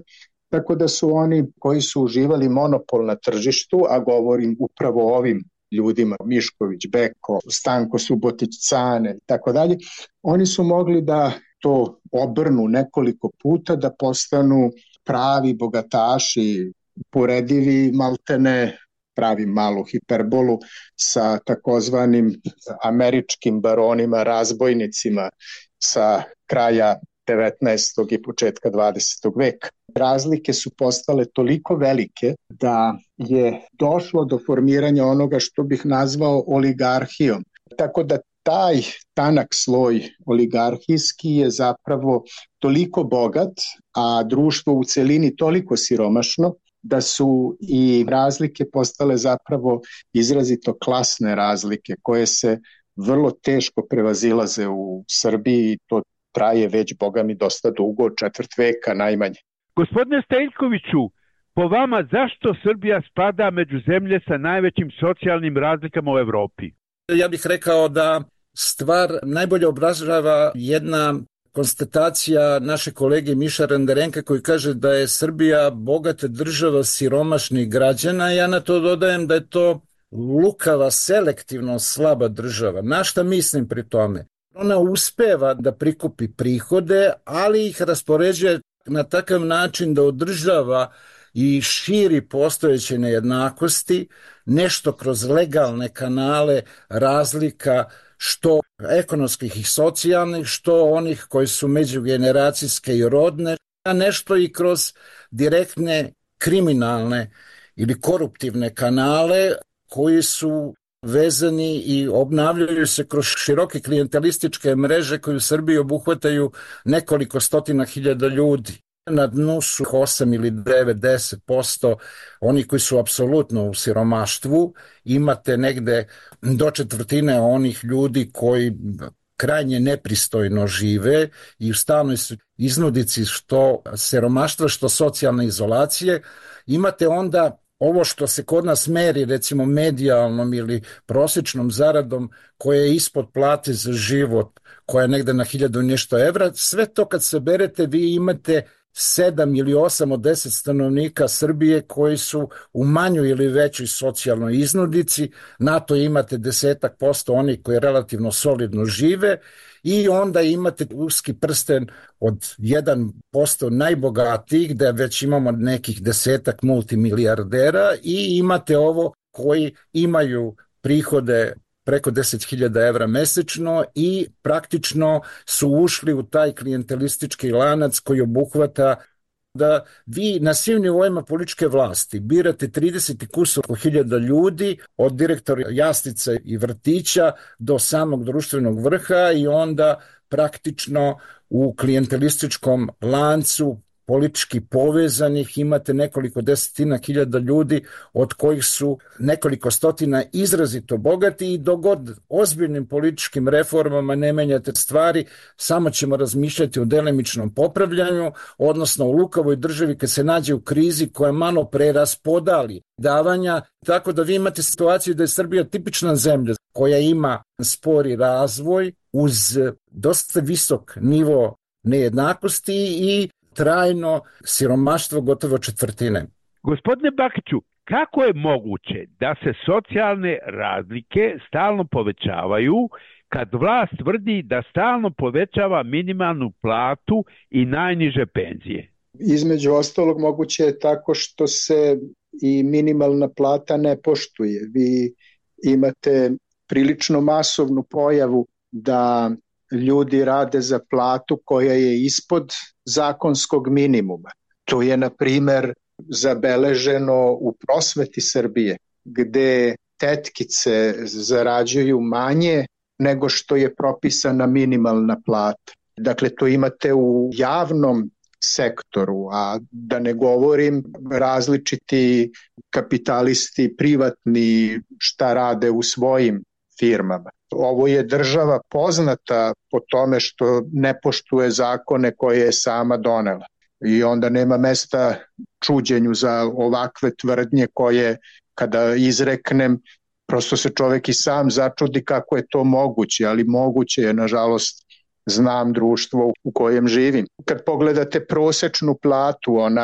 Speaker 10: tako da su oni koji su uživali monopol na tržištu, a govorim upravo o ovim ljudima, Mišković, Beko, Stanko Subotić, Cane i tako dalje, oni su mogli da to obrnu nekoliko puta, da postanu pravi bogataši, poredivi maltene, pravim malu hiperbolu, sa takozvanim američkim baronima, razbojnicima sa kraja devetnaestog i početka dvadesetog veka. Razlike su postale toliko velike da je došlo do formiranja onoga što bih nazvao oligarhijom. Tako da taj tanak sloj oligarhijski je zapravo toliko bogat, a društvo u celini toliko siromašno, da su i razlike postale zapravo izrazito klasne razlike koje se vrlo teško prevazilaze u Srbiji i to traje već, boga mi, dosta dugo, četvrt veka najmanje.
Speaker 9: Gospodine Stajkoviću, po vama zašto Srbija spada među zemlje sa najvećim socijalnim razlikama u Evropi?
Speaker 3: Ja bih rekao da stvar najbolje obražava jedna konstatacija naše kolege Miša Renderenka koji kaže da je Srbija bogata država siromašnih građana. Ja na to dodajem da je to lukava, selektivno slaba država. Na šta mislim pri tome? Ona uspeva da prikupi prihode, ali ih raspoređuje na takav način da održava i širi postojeće nejednakosti, nešto kroz legalne kanale razlika, što ekonomskih i socijalnih, što onih koji su međugeneracijske i rodne, a nešto i kroz direktne kriminalne ili koruptivne kanale koji su vezani i obnavljaju se kroz široke klijentelističke mreže koje u Srbiji obuhvataju nekoliko stotina hiljada ljudi. Na dnu su osam ili devet, deset posto oni koji su apsolutno u siromaštvu. Imate negde do četvrtine onih ljudi koji krajnje nepristojno žive i u stalnoj su iznudici što siromaštva, što socijalne izolacije. Imate onda ovo što se kod nas meri, recimo medijalnom ili prosječnom zaradom koja je ispod plate za život, koja je negde na hiljadu nešto evra, sve to kad se berete vi imate sedam ili osam od deset stanovnika Srbije koji su u manjoj ili većoj socijalnoj iznudici, na to imate desetak posto oni koji relativno solidno žive i onda imate uski prsten od jedan posto najbogatijih, da već imamo nekih desetak multimilijardera i imate ovo koji imaju prihode preko deset hiljada evra mesečno i praktično su ušli u taj klijentelistički lanac koji obuhvata da vi na svim nivoima političke vlasti birate trideset kusur hiljada ljudi, od direktora jaslica i vrtića do samog društvenog vrha i onda praktično u klijentelističkom lancu politički povezanih imate nekoliko desetina hiljada ljudi od kojih su nekoliko stotina izrazito bogati i dogod ozbiljnim političkim reformama ne menjate stvari, samo ćemo razmišljati o delimičnom popravljanju, odnosno u lukavoj državi kad se nađe u krizi koja malo preraspodali davanja, tako da vi imate situaciju da je Srbija tipična zemlja koja ima spori razvoj uz dosta visok nivo nejednakosti i trajno siromaštvo gotovo četvrtine.
Speaker 9: Gospodine Bakiću, kako je moguće da se socijalne razlike stalno povećavaju kad vlast tvrdi da stalno povećava minimalnu platu i najniže penzije?
Speaker 10: Između ostalog moguće je tako što se i minimalna plata ne poštuje. Vi imate prilično masovnu pojavu da ljudi rade za platu koja je ispod zakonskog minimuma. To je, na primer, zabeleženo u prosveti Srbije, gde tetkice zarađuju manje nego što je propisana minimalna plata. Dakle, to imate u javnom sektoru, a da ne govorim različiti kapitalisti, privatni, šta rade u svojim firmama. Ovo je država poznata po tome što ne poštuje zakone koje je sama donela. I onda nema mesta čuđenju za ovakve tvrdnje koje, kada izreknem, prosto se čovek i sam začudi kako je to moguće, ali moguće je, nažalost, znam društvo u kojem živim. Kad pogledate prosečnu platu, ona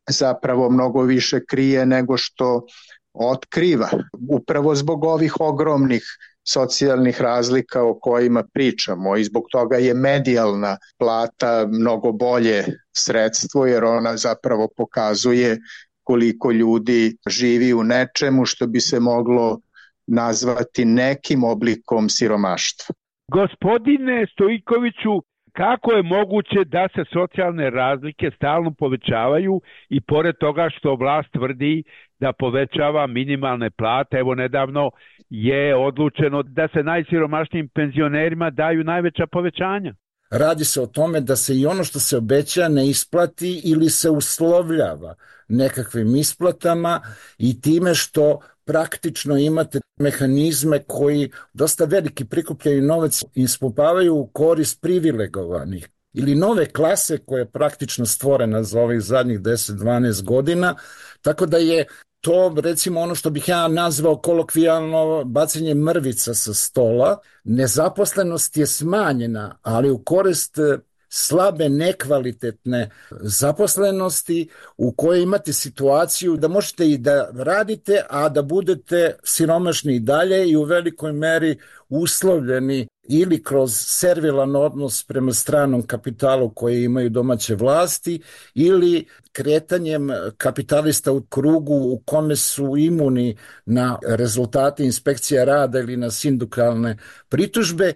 Speaker 10: zapravo mnogo više krije nego što otkriva. Upravo zbog ovih ogromnih socijalnih razlika o kojima pričamo i zbog toga je medijalna plata mnogo bolje sredstvo, jer ona zapravo pokazuje koliko ljudi živi u nečemu što bi se moglo nazvati nekim oblikom siromaštva.
Speaker 9: Gospodine Stojkoviću, kako je moguće da se socijalne razlike stalno povećavaju i pored toga što vlast tvrdi da povećava minimalne plate, evo nedavno je odlučeno da se najsiromašnijim penzionerima daju najveća povećanja?
Speaker 3: Radi se o tome da se i ono što se obeća ne isplati ili se uslovljava nekakvim isplatama i time što praktično imate mehanizme koji dosta veliki prikupljaju novac ispumpavaju u korist privilegovanih ili nove klase koja je praktično stvorena za ovih zadnjih deset do dvanaest godina, tako da je to recimo ono što bih ja nazvao kolokvijalno bacanje mrvica sa stola. Nezaposlenost je smanjena, ali u korist slabe, nekvalitetne zaposlenosti u kojoj imate situaciju da možete i da radite, a da budete siromašni i dalje i u velikoj meri uslovljeni ili kroz servilan odnos prema stranom kapitalu koji imaju domaće vlasti ili kretanjem kapitalista u krugu u kome su imuni na rezultate inspekcija rada ili na sindikalne pritužbe.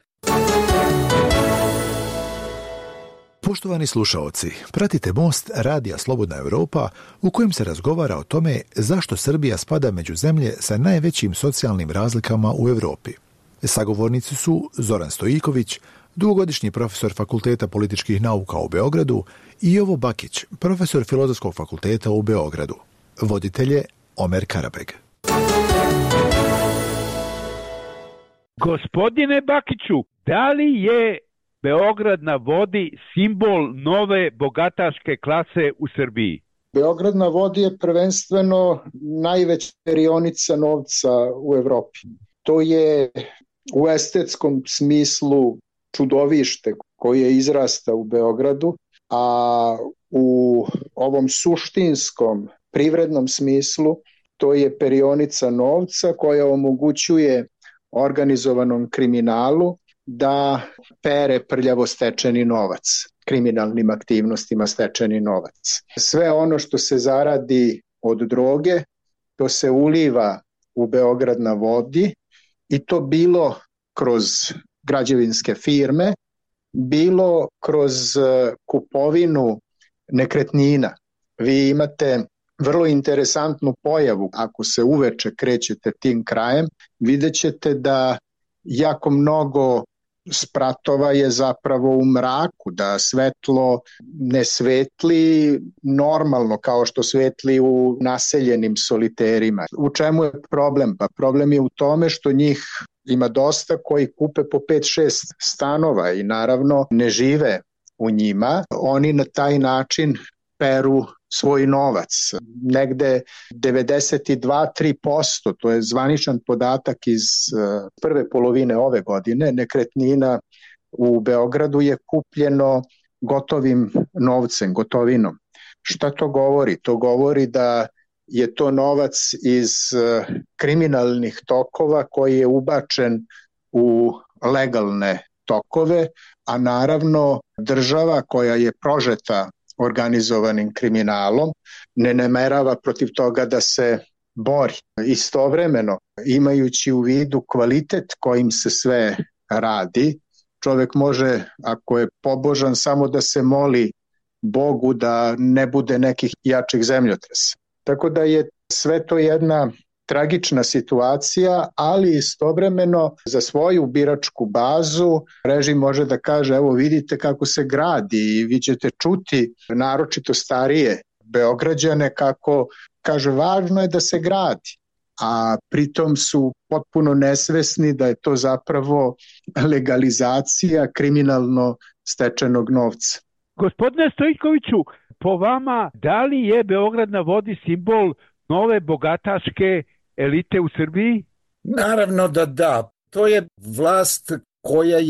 Speaker 11: Poštovani slušaoci, pratite Most Radija Slobodna Europa u kojem se razgovara o tome zašto Srbija spada među zemlje sa najvećim socijalnim razlikama u Europi. Sagovornici su Zoran Stojković, dugogodišnji profesor Fakulteta političkih nauka u Beogradu i Jovo Bakić, profesor Filozofskog fakulteta u Beogradu. Voditelj je Omer Karabeg.
Speaker 9: Gospodine Bakiću, da li je Beograd na vodi simbol nove bogataške klase u Srbiji?
Speaker 10: Beograd na vodi je prvenstveno najveća perionica novca u Evropi. To je u estetskom smislu čudovište koje izrasta u Beogradu, a u ovom suštinskom privrednom smislu to je perionica novca koja omogućuje organizovanom kriminalu da pere prljavo stečeni novac, kriminalnim aktivnostima stečeni novac. Sve ono što se zaradi od droge, to se uliva u Beograd na vodi i to bilo kroz građevinske firme, bilo kroz kupovinu nekretnina. Vi imate vrlo interesantnu pojavu, ako se uveče krećete tim krajem, vidjet ćete da jako mnogo spratova je zapravo u mraku, da svetlo ne svetli normalno kao što svetli u naseljenim soliterima. U čemu je problem? Pa problem je u tome što njih ima dosta koji kupe po pet šest stanova i naravno ne žive u njima. Oni na taj način peru svoj novac. Negde devedeset dva do tri posto, to je zvaničan podatak iz prve polovine ove godine, nekretnina u Beogradu je kupljeno gotovim novcem, gotovinom. Šta to govori? To govori da je to novac iz kriminalnih tokova koji je ubačen u legalne tokove, a naravno država koja je prožeta organizovanim kriminalom ne namerava protiv toga da se bori. Istovremeno, imajući u vidu kvalitet kojim se sve radi, čovjek može, ako je pobožan, samo da se moli Bogu da ne bude nekih jačih zemljotresa. Tako da je sve to jedna tragična situacija, ali istovremeno za svoju biračku bazu režim može da kaže evo vidite kako se gradi i vi ćete čuti naročito starije Beograđane kako kaže važno je da se gradi, a pritom su potpuno nesvesni da je to zapravo legalizacija kriminalno stečenog novca.
Speaker 9: Gospodine Stojkoviću, po vama da li je Beograd na vodi simbol nove bogataške elite u Srbiji?
Speaker 3: Naravno da da. To je vlast koja je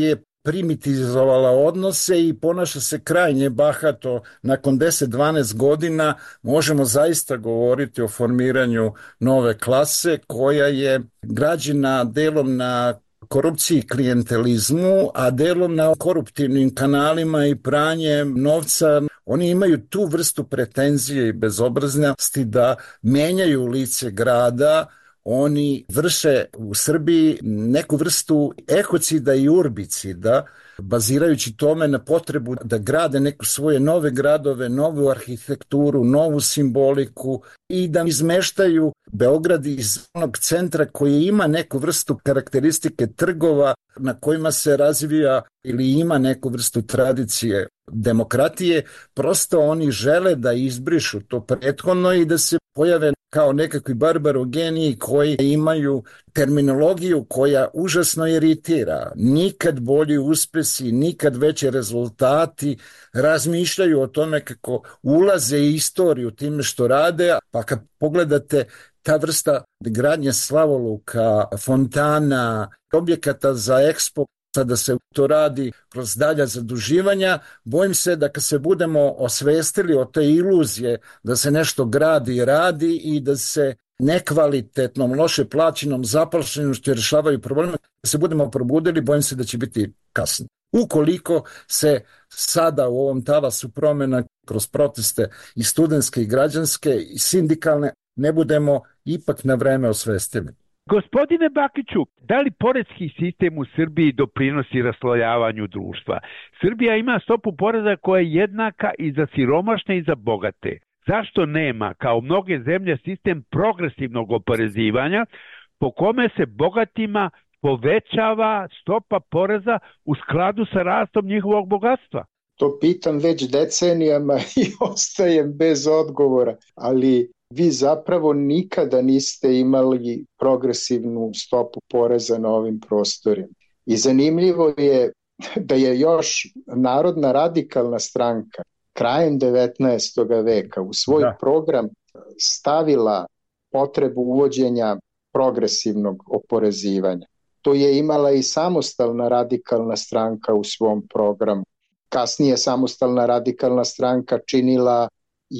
Speaker 3: primitizovala odnose i ponaša se krajnje bahato. Nakon deset do dvanaest godina možemo zaista govoriti o formiranju nove klase koja je građena delom na korupciji i klijentelizmu, a delom na koruptivnim kanalima i pranjem novca. Oni imaju tu vrstu pretenzije i bezobraznosti da menjaju lice grada. Oni vrše u Srbiji neku vrstu ekocida i urbicida, bazirajući tome na potrebu da grade neku svoje nove gradove, novu arhitekturu, novu simboliku i da izmeštaju Beograd iz onog centra koji ima neku vrstu karakteristike trgova na kojima se razvija ili ima neku vrstu tradicije demokratije. Prosto oni žele da izbrišu to prethodno i da se pojave kao nekakvi barbarogeniji koji imaju terminologiju koja užasno iritira. Nikad bolji uspesi, nikad veće rezultati, razmišljaju o tome kako ulaze istoriju time što rade, pa kad pogledate ta vrsta gradnje slavoluka, fontana, objekata za Expo, da se to radi kroz dalja zaduživanja, bojim se da kad se budemo osvestili o te iluzije da se nešto gradi i radi i da se nekvalitetnom, loše plaćenom zaposlenošću rješavaju probleme, da se budemo probudili, bojim se da će biti kasno. Ukoliko se sada u ovom talasu promjena kroz proteste i studentske i građanske i sindikalne ne budemo ipak na vreme osvestili.
Speaker 9: Gospodine Bakiću, da li poreski sistem u Srbiji doprinosi raslojavanju društva? Srbija ima stopu poreza koja je jednaka i za siromašne i za bogate. Zašto nema, kao mnoge zemlje, sistem progresivnog oporezivanja po kome se bogatima povećava stopa poreza u skladu sa rastom njihovog bogatstva?
Speaker 10: To pitam već decenijama i ostajem bez odgovora, ali vi zapravo nikada niste imali progresivnu stopu poreza na ovim prostorima. I zanimljivo je da je još Narodna radikalna stranka krajem devetnaestog veka u svoj da. program stavila potrebu uvođenja progresivnog oporezivanja. To je imala i Samostalna radikalna stranka u svom programu. Kasnije Samostalna radikalna stranka činila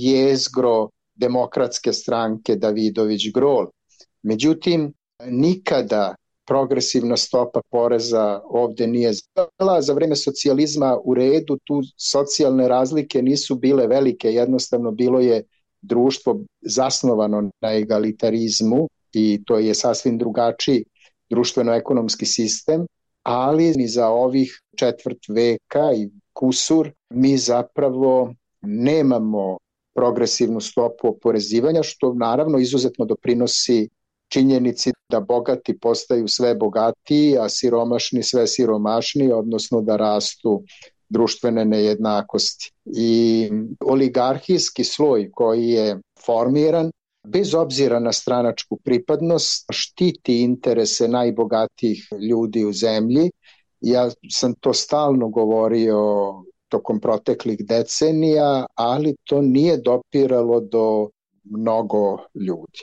Speaker 10: jezgro Demokratske stranke Davidović Grol. Međutim, nikada progresivna stopa poreza ovde nije zvala. Za vreme socijalizma u redu, tu socijalne razlike nisu bile velike, jednostavno bilo je društvo zasnovano na egalitarizmu i to je sasvim drugačiji društveno-ekonomski sistem, ali ni za ovih četvrt veka i kusur mi zapravo nemamo progresivnu stopu oporezivanja, što naravno izuzetno doprinosi činjenici da bogati postaju sve bogatiji, a siromašni sve siromašniji, odnosno da rastu društvene nejednakosti. I oligarhijski sloj koji je formiran, bez obzira na stranačku pripadnost, štiti interese najbogatijih ljudi u zemlji. Ja sam to stalno govorio tokom proteklih decenija, ali to nije dopiralo do mnogo ljudi.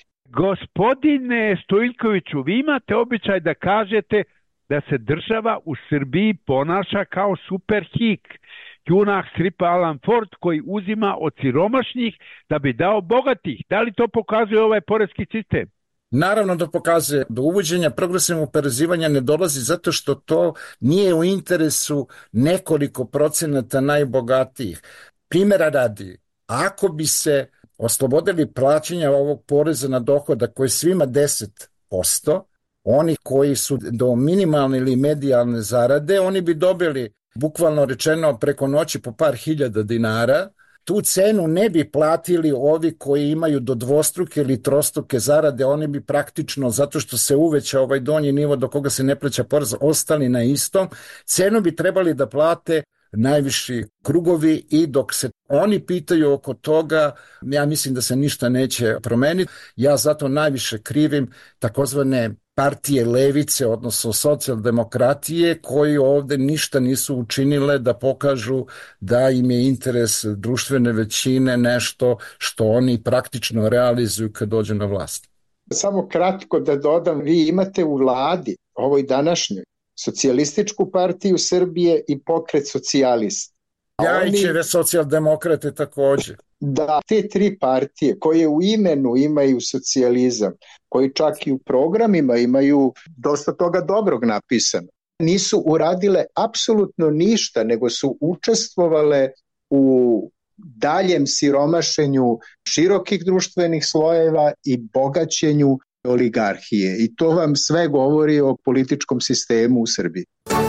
Speaker 9: Gospodine Stojiljkoviću, vi imate običaj da kažete da se država u Srbiji ponaša kao superhik, junak stripa Alan Ford koji uzima od siromašnih da bi dao bogatih. Da li to pokazuje ovaj poreski sistem?
Speaker 3: Naravno da pokazuje. Do uvođenja progresivnog oporezivanja ne dolazi zato što to nije u interesu nekoliko procenata najbogatijih. Primjera radi, ako bi se oslobodili plaćanja ovog poreza na dohodak koji je svima deset posto, oni koji su do minimalne ili medijalne zarade, oni bi dobili bukvalno rečeno preko noći po par hiljada dinara. Tu cenu ne bi platili ovi koji imaju do dvostruke ili trostruke zarade, oni bi praktično, zato što se uveća ovaj donji nivo do koga se ne plaća porez, ostali na istom. Cenu bi trebali da plate najviši krugovi i dok se oni pitaju oko toga, ja mislim da se ništa neće promeniti. Ja zato najviše krivim takozvane partije levice, odnosno socijaldemokratije, koji ovde ništa nisu učinile da pokažu da im je interes društvene većine nešto što oni praktično realizuju kad dođu na vlast.
Speaker 10: Samo kratko da dodam, vi imate u vladi, ovoj današnjoj, Socijalističku partiju Srbije i Pokret socijalista.
Speaker 3: Ljajićeve socijaldemokrate također.
Speaker 10: Da, te tri partije koje u imenu imaju socijalizam, koji čak i u programima imaju dosta toga dobrog napisano, nisu uradile apsolutno ništa, nego su učestvovale u daljem siromašenju širokih društvenih slojeva i bogaćenju oligarhije. I to vam sve govori o političkom sistemu u Srbiji.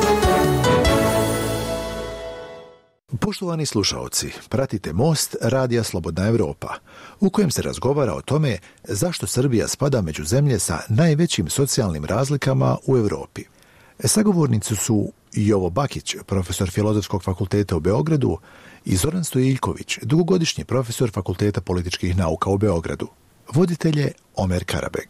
Speaker 11: Poštovani slušaoci, pratite Most Radija Slobodna Evropa, u kojem se razgovara o tome zašto Srbija spada među zemlje sa najvećim socijalnim razlikama u Evropi. Sagovornici su Jovo Bakić, profesor Filozofskog fakulteta u Beogradu, i Zoran Stojiljković, dugogodišnji profesor Fakulteta političkih nauka u Beogradu. Voditelj je Omer Karabeg.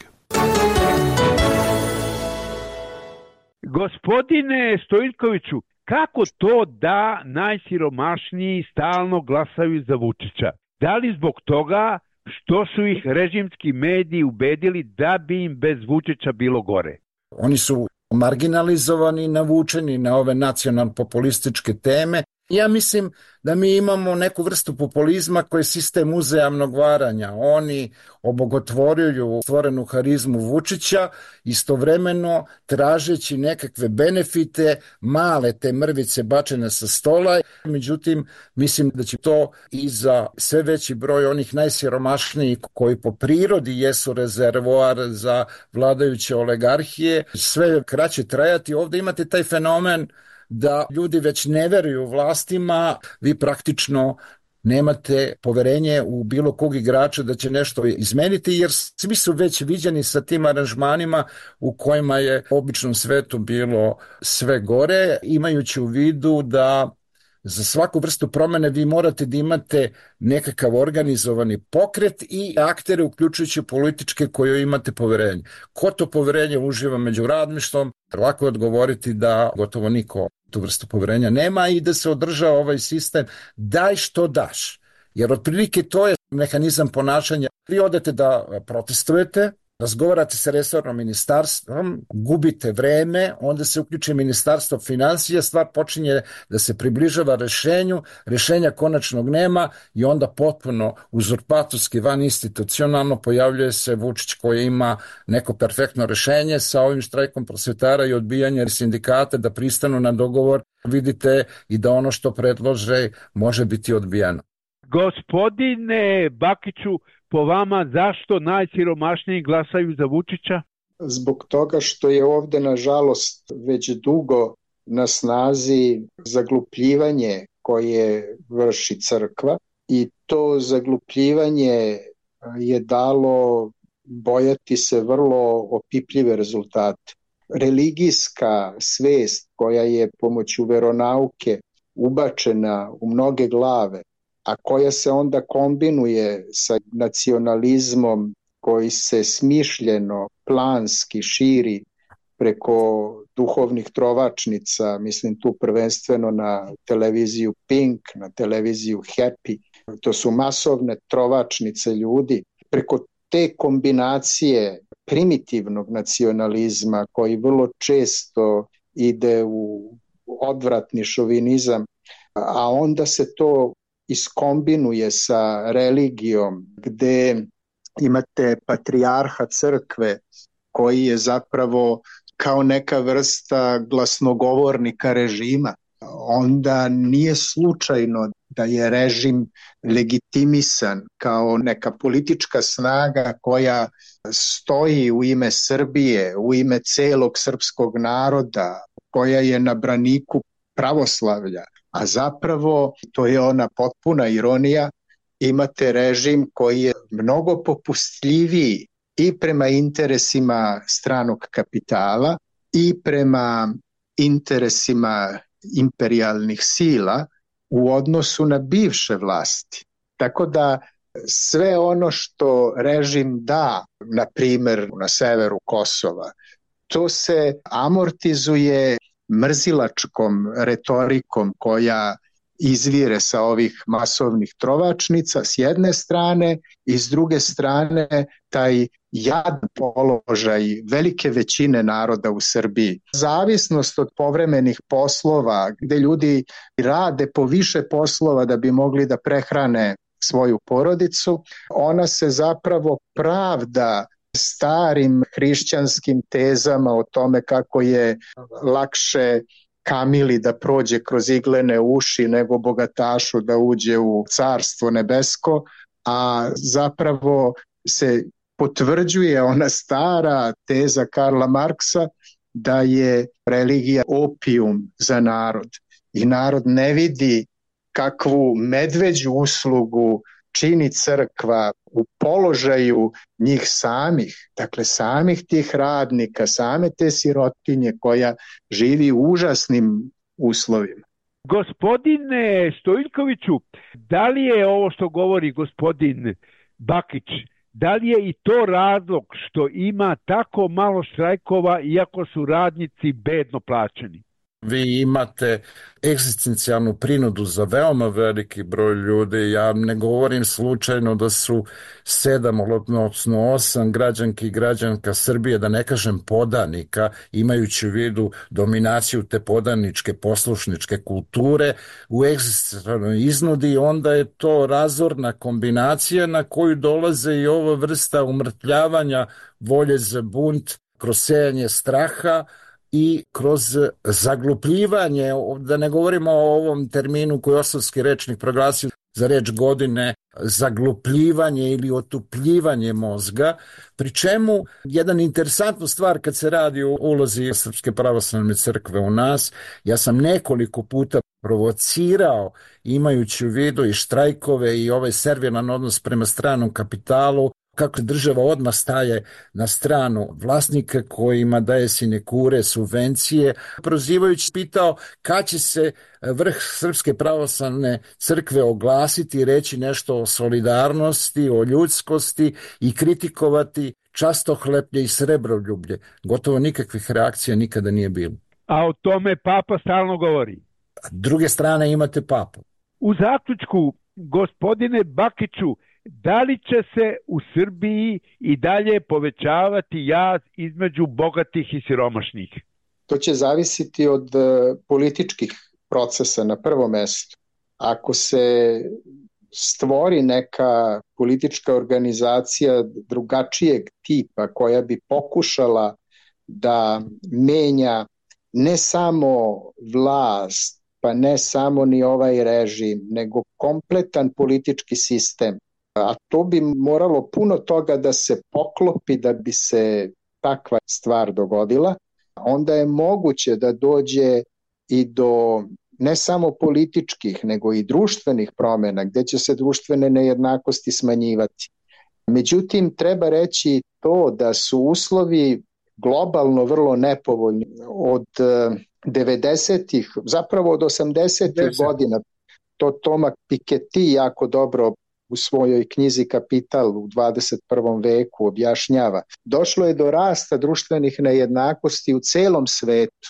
Speaker 9: Gospodine Stojiljkoviću, kako to da najsiromašniji stalno glasaju za Vučića? Da li zbog toga što su ih režimski mediji ubedili da bi im bez Vučića bilo gore?
Speaker 3: Oni su marginalizovani, navučeni na ove nacionalno-populističke teme. Ja mislim da mi imamo neku vrstu populizma koji je sistem uzajamnog varanja. Oni obogotvoruju stvorenu harizmu Vučića, istovremeno tražeći nekakve benefite, male te mrvice bačene sa stola. Međutim, mislim da će to i za sve veći broj onih najsiromašnijih koji po prirodi jesu rezervoar za vladajuće oligarhije, sve kraće trajati. Ovdje imate taj fenomen da ljudi već ne veruju vlastima, vi praktično nemate poverenje u bilo kog igrača da će nešto izmeniti, jer svi su već viđeni sa tim aranžmanima u kojima je u običnom svetu bilo sve gore, imajući u vidu da za svaku vrstu promene vi morate da imate nekakav organizovani pokret i aktere, uključujući političke koje imate poverenje. Ko to poverenje uživa među radništvom? Lako je odgovoriti da gotovo niko tu vrstu poverenja nema i da se održava ovaj sistem daj što daš. Jer otprilike to je mehanizam ponašanja. Vi odete da protestujete, razgovarate sa resornom ministarstvom, gubite vreme, onda se uključi ministarstvo financija, stvar počinje da se približava rešenju, rešenja konačnog nema i onda potpuno uzurpatorski, van institucionalno pojavljuje se Vučić koji ima neko perfektno rešenje sa ovim štrajkom prosvetara i odbijanje sindikata da pristanu na dogovor. Vidite i da ono što predlože može biti odbijeno.
Speaker 9: Gospodine Bakiću, po vama zašto najsiromašniji glasaju za Vučića?
Speaker 10: Zbog toga što je ovde nažalost već dugo na snazi zaglupljivanje koje vrši crkva i to zaglupljivanje je dalo bojati se vrlo opipljive rezultate. Religijska svest koja je pomoću veronauke ubačena u mnoge glave, a koja se onda kombinuje sa nacionalizmom koji se smišljeno, planski širi preko duhovnih trovačnica, mislim tu prvenstveno na televiziju Pink, na televiziju Happy, to su masovne trovačnice ljudi. Preko te kombinacije primitivnog nacionalizma koji vrlo često ide u odvratni šovinizam, a onda se to iskombinuje sa religijom gde imate patrijarha crkve koji je zapravo kao neka vrsta glasnogovornika režima. Onda nije slučajno da je režim legitimisan kao neka politička snaga koja stoji u ime Srbije, u ime celog srpskog naroda, koja je na braniku pravoslavlja. A zapravo, to je ona potpuna ironija, imate režim koji je mnogo popustljiviji i prema interesima stranog kapitala i prema interesima imperijalnih sila u odnosu na bivše vlasti. Tako da sve ono što režim da, na primer na severu Kosova, to se amortizuje mrzilačkom retorikom koja izvire sa ovih masovnih trovačnica s jedne strane i s druge strane taj jadan položaj velike većine naroda u Srbiji. Zavisnost od povremenih poslova gde ljudi rade po više poslova da bi mogli da prehrane svoju porodicu, ona se zapravo pravda starim hrišćanskim tezama o tome kako je lakše kamili da prođe kroz iglene uši nego bogatašu da uđe u carstvo nebesko, a zapravo se potvrđuje ona stara teza Karla Marksa da je religija opijum za narod i narod ne vidi kakvu medveđu uslugu čini crkva u položaju njih samih, dakle samih tih radnika, same te sirotinje koja živi u užasnim uslovima.
Speaker 9: Gospodine Stojiljkoviću, da li je ovo što govori gospodin Bakić, da li je i to razlog što ima tako malo štrajkova iako su radnici bedno plaćeni?
Speaker 3: Vi imate egzistencijalnu prinudu za veoma veliki broj ljudi. Ja ne govorim slučajno da su sedam, odnosno osam građanki i građanka Srbije, da ne kažem podanika, imajući u vidu dominaciju te podaničke poslušničke kulture u egzistencijalnoj iznudi, onda je to razorna kombinacija na koju dolaze i ova vrsta umrtljavanja volje za bunt kroz sejanje straha i kroz zaglupljivanje, da ne govorimo o ovom terminu koji Osovski rečnik proglasio za reč godine, zaglupljivanje ili otupljivanje mozga, pri čemu jedan interesantna stvar kad se radi o ulozi Srpske pravoslavne crkve u nas, ja sam nekoliko puta provocirao, imajući u vidu i štrajkove i ovaj servilan odnos prema stranom kapitalu, kako država odmah staje na stranu vlasnika kojima daje sinekure, subvencije, prozivajući pitao kad će se vrh Srpske pravoslavne crkve oglasiti i reći nešto o solidarnosti, o ljudskosti i kritikovati častohleplje i srebroljublje. Gotovo nikakvih reakcija nikada nije bilo.
Speaker 9: A o tome Papa stalno govori.
Speaker 3: A druge strane imate Papu.
Speaker 9: U zaključku, gospodine Bakiću, da li će se u Srbiji i dalje povećavati jaz između bogatih i siromašnih?
Speaker 10: To će zavisiti od političkih procesa na prvom mestu. Ako se stvori neka politička organizacija drugačijeg tipa koja bi pokušala da menja ne samo vlast, pa ne samo ni ovaj režim, nego kompletan politički sistem, a to bi moralo puno toga da se poklopi da bi se takva stvar dogodila, onda je moguće da dođe i do ne samo političkih, nego i društvenih promjena, gdje će se društvene nejednakosti smanjivati. Međutim, treba reći to da su uslovi globalno vrlo nepovoljni od devedesetih, zapravo od osamdesetih godina. To Toma Piketty jako dobro u svojoj knjizi Kapital u dvadeset prvom veku objašnjava. Došlo je do rasta društvenih nejednakosti u celom svetu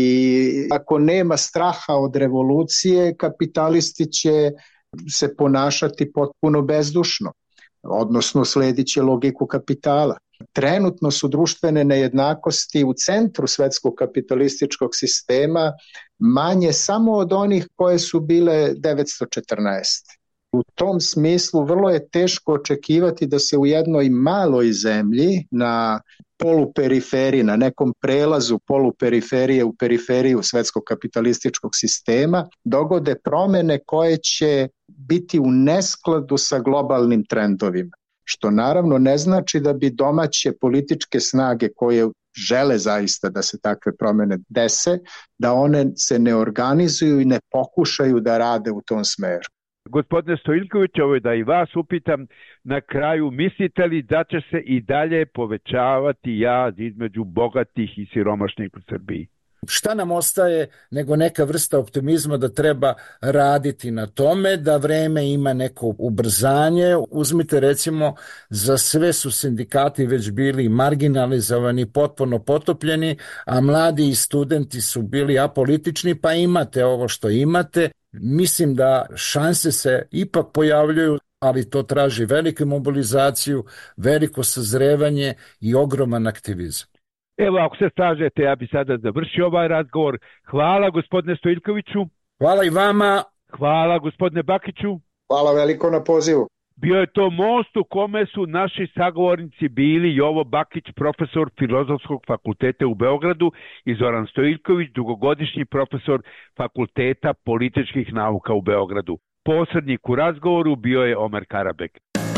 Speaker 10: i ako nema straha od revolucije, kapitalisti će se ponašati potpuno bezdušno, odnosno sledit će logiku kapitala. Trenutno su društvene nejednakosti u centru svetskog kapitalističkog sistema manje samo od onih koje su bile devetsto četrnaeste. U tom smislu vrlo je teško očekivati da se u jednoj maloj zemlji na poluperiferiji, na nekom prelazu poluperiferije u periferiju svetskog kapitalističkog sistema dogode promjene koje će biti u neskladu sa globalnim trendovima. Što naravno ne znači da bi domaće političke snage koje žele zaista da se takve promjene dese, da one se ne organizuju i ne pokušaju da rade u tom smeru.
Speaker 9: Gospodine Stojiljković, ovo je da i vas upitam na kraju, mislite li da će se i dalje povećavati jaz između bogatih i siromašnih u Srbiji?
Speaker 3: Šta nam ostaje nego neka vrsta optimizma da treba raditi na tome, da vreme ima neko ubrzanje. Uzmite recimo, za sve su sindikati već bili marginalizovani, potpuno potopljeni, a mladi i studenti su bili apolitični, pa imate ovo što imate. Mislim da šanse se ipak pojavljuju, ali to traži veliku mobilizaciju, veliko sazrevanje i ogroman aktivizam.
Speaker 9: Evo, ako se slažete, ja bi sada završio ovaj razgovor. Hvala gospodine Stojiljkoviću.
Speaker 3: Hvala i vama.
Speaker 9: Hvala gospodine Bakiću.
Speaker 10: Hvala veliko na pozivu.
Speaker 9: Bio je to most u kome su naši sagovornici bili Jovo Bakić, profesor Filozofskog fakulteta u Beogradu, i Zoran Stojiljković, dugogodišnji profesor Fakulteta političkih nauka u Beogradu. Posrednik u razgovoru bio je Omer Karabek.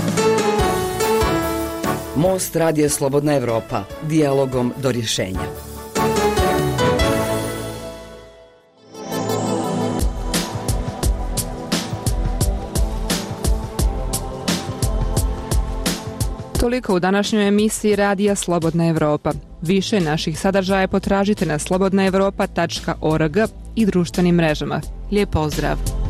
Speaker 1: Most Radija Slobodna Evropa. Dijalogom do rješenja.
Speaker 2: Toliko u današnjoj emisiji Radija Slobodna Evropa. Više naših sadržaja potražite na slobodna evropa tačka org i društvenim mrežama. Lijep pozdrav!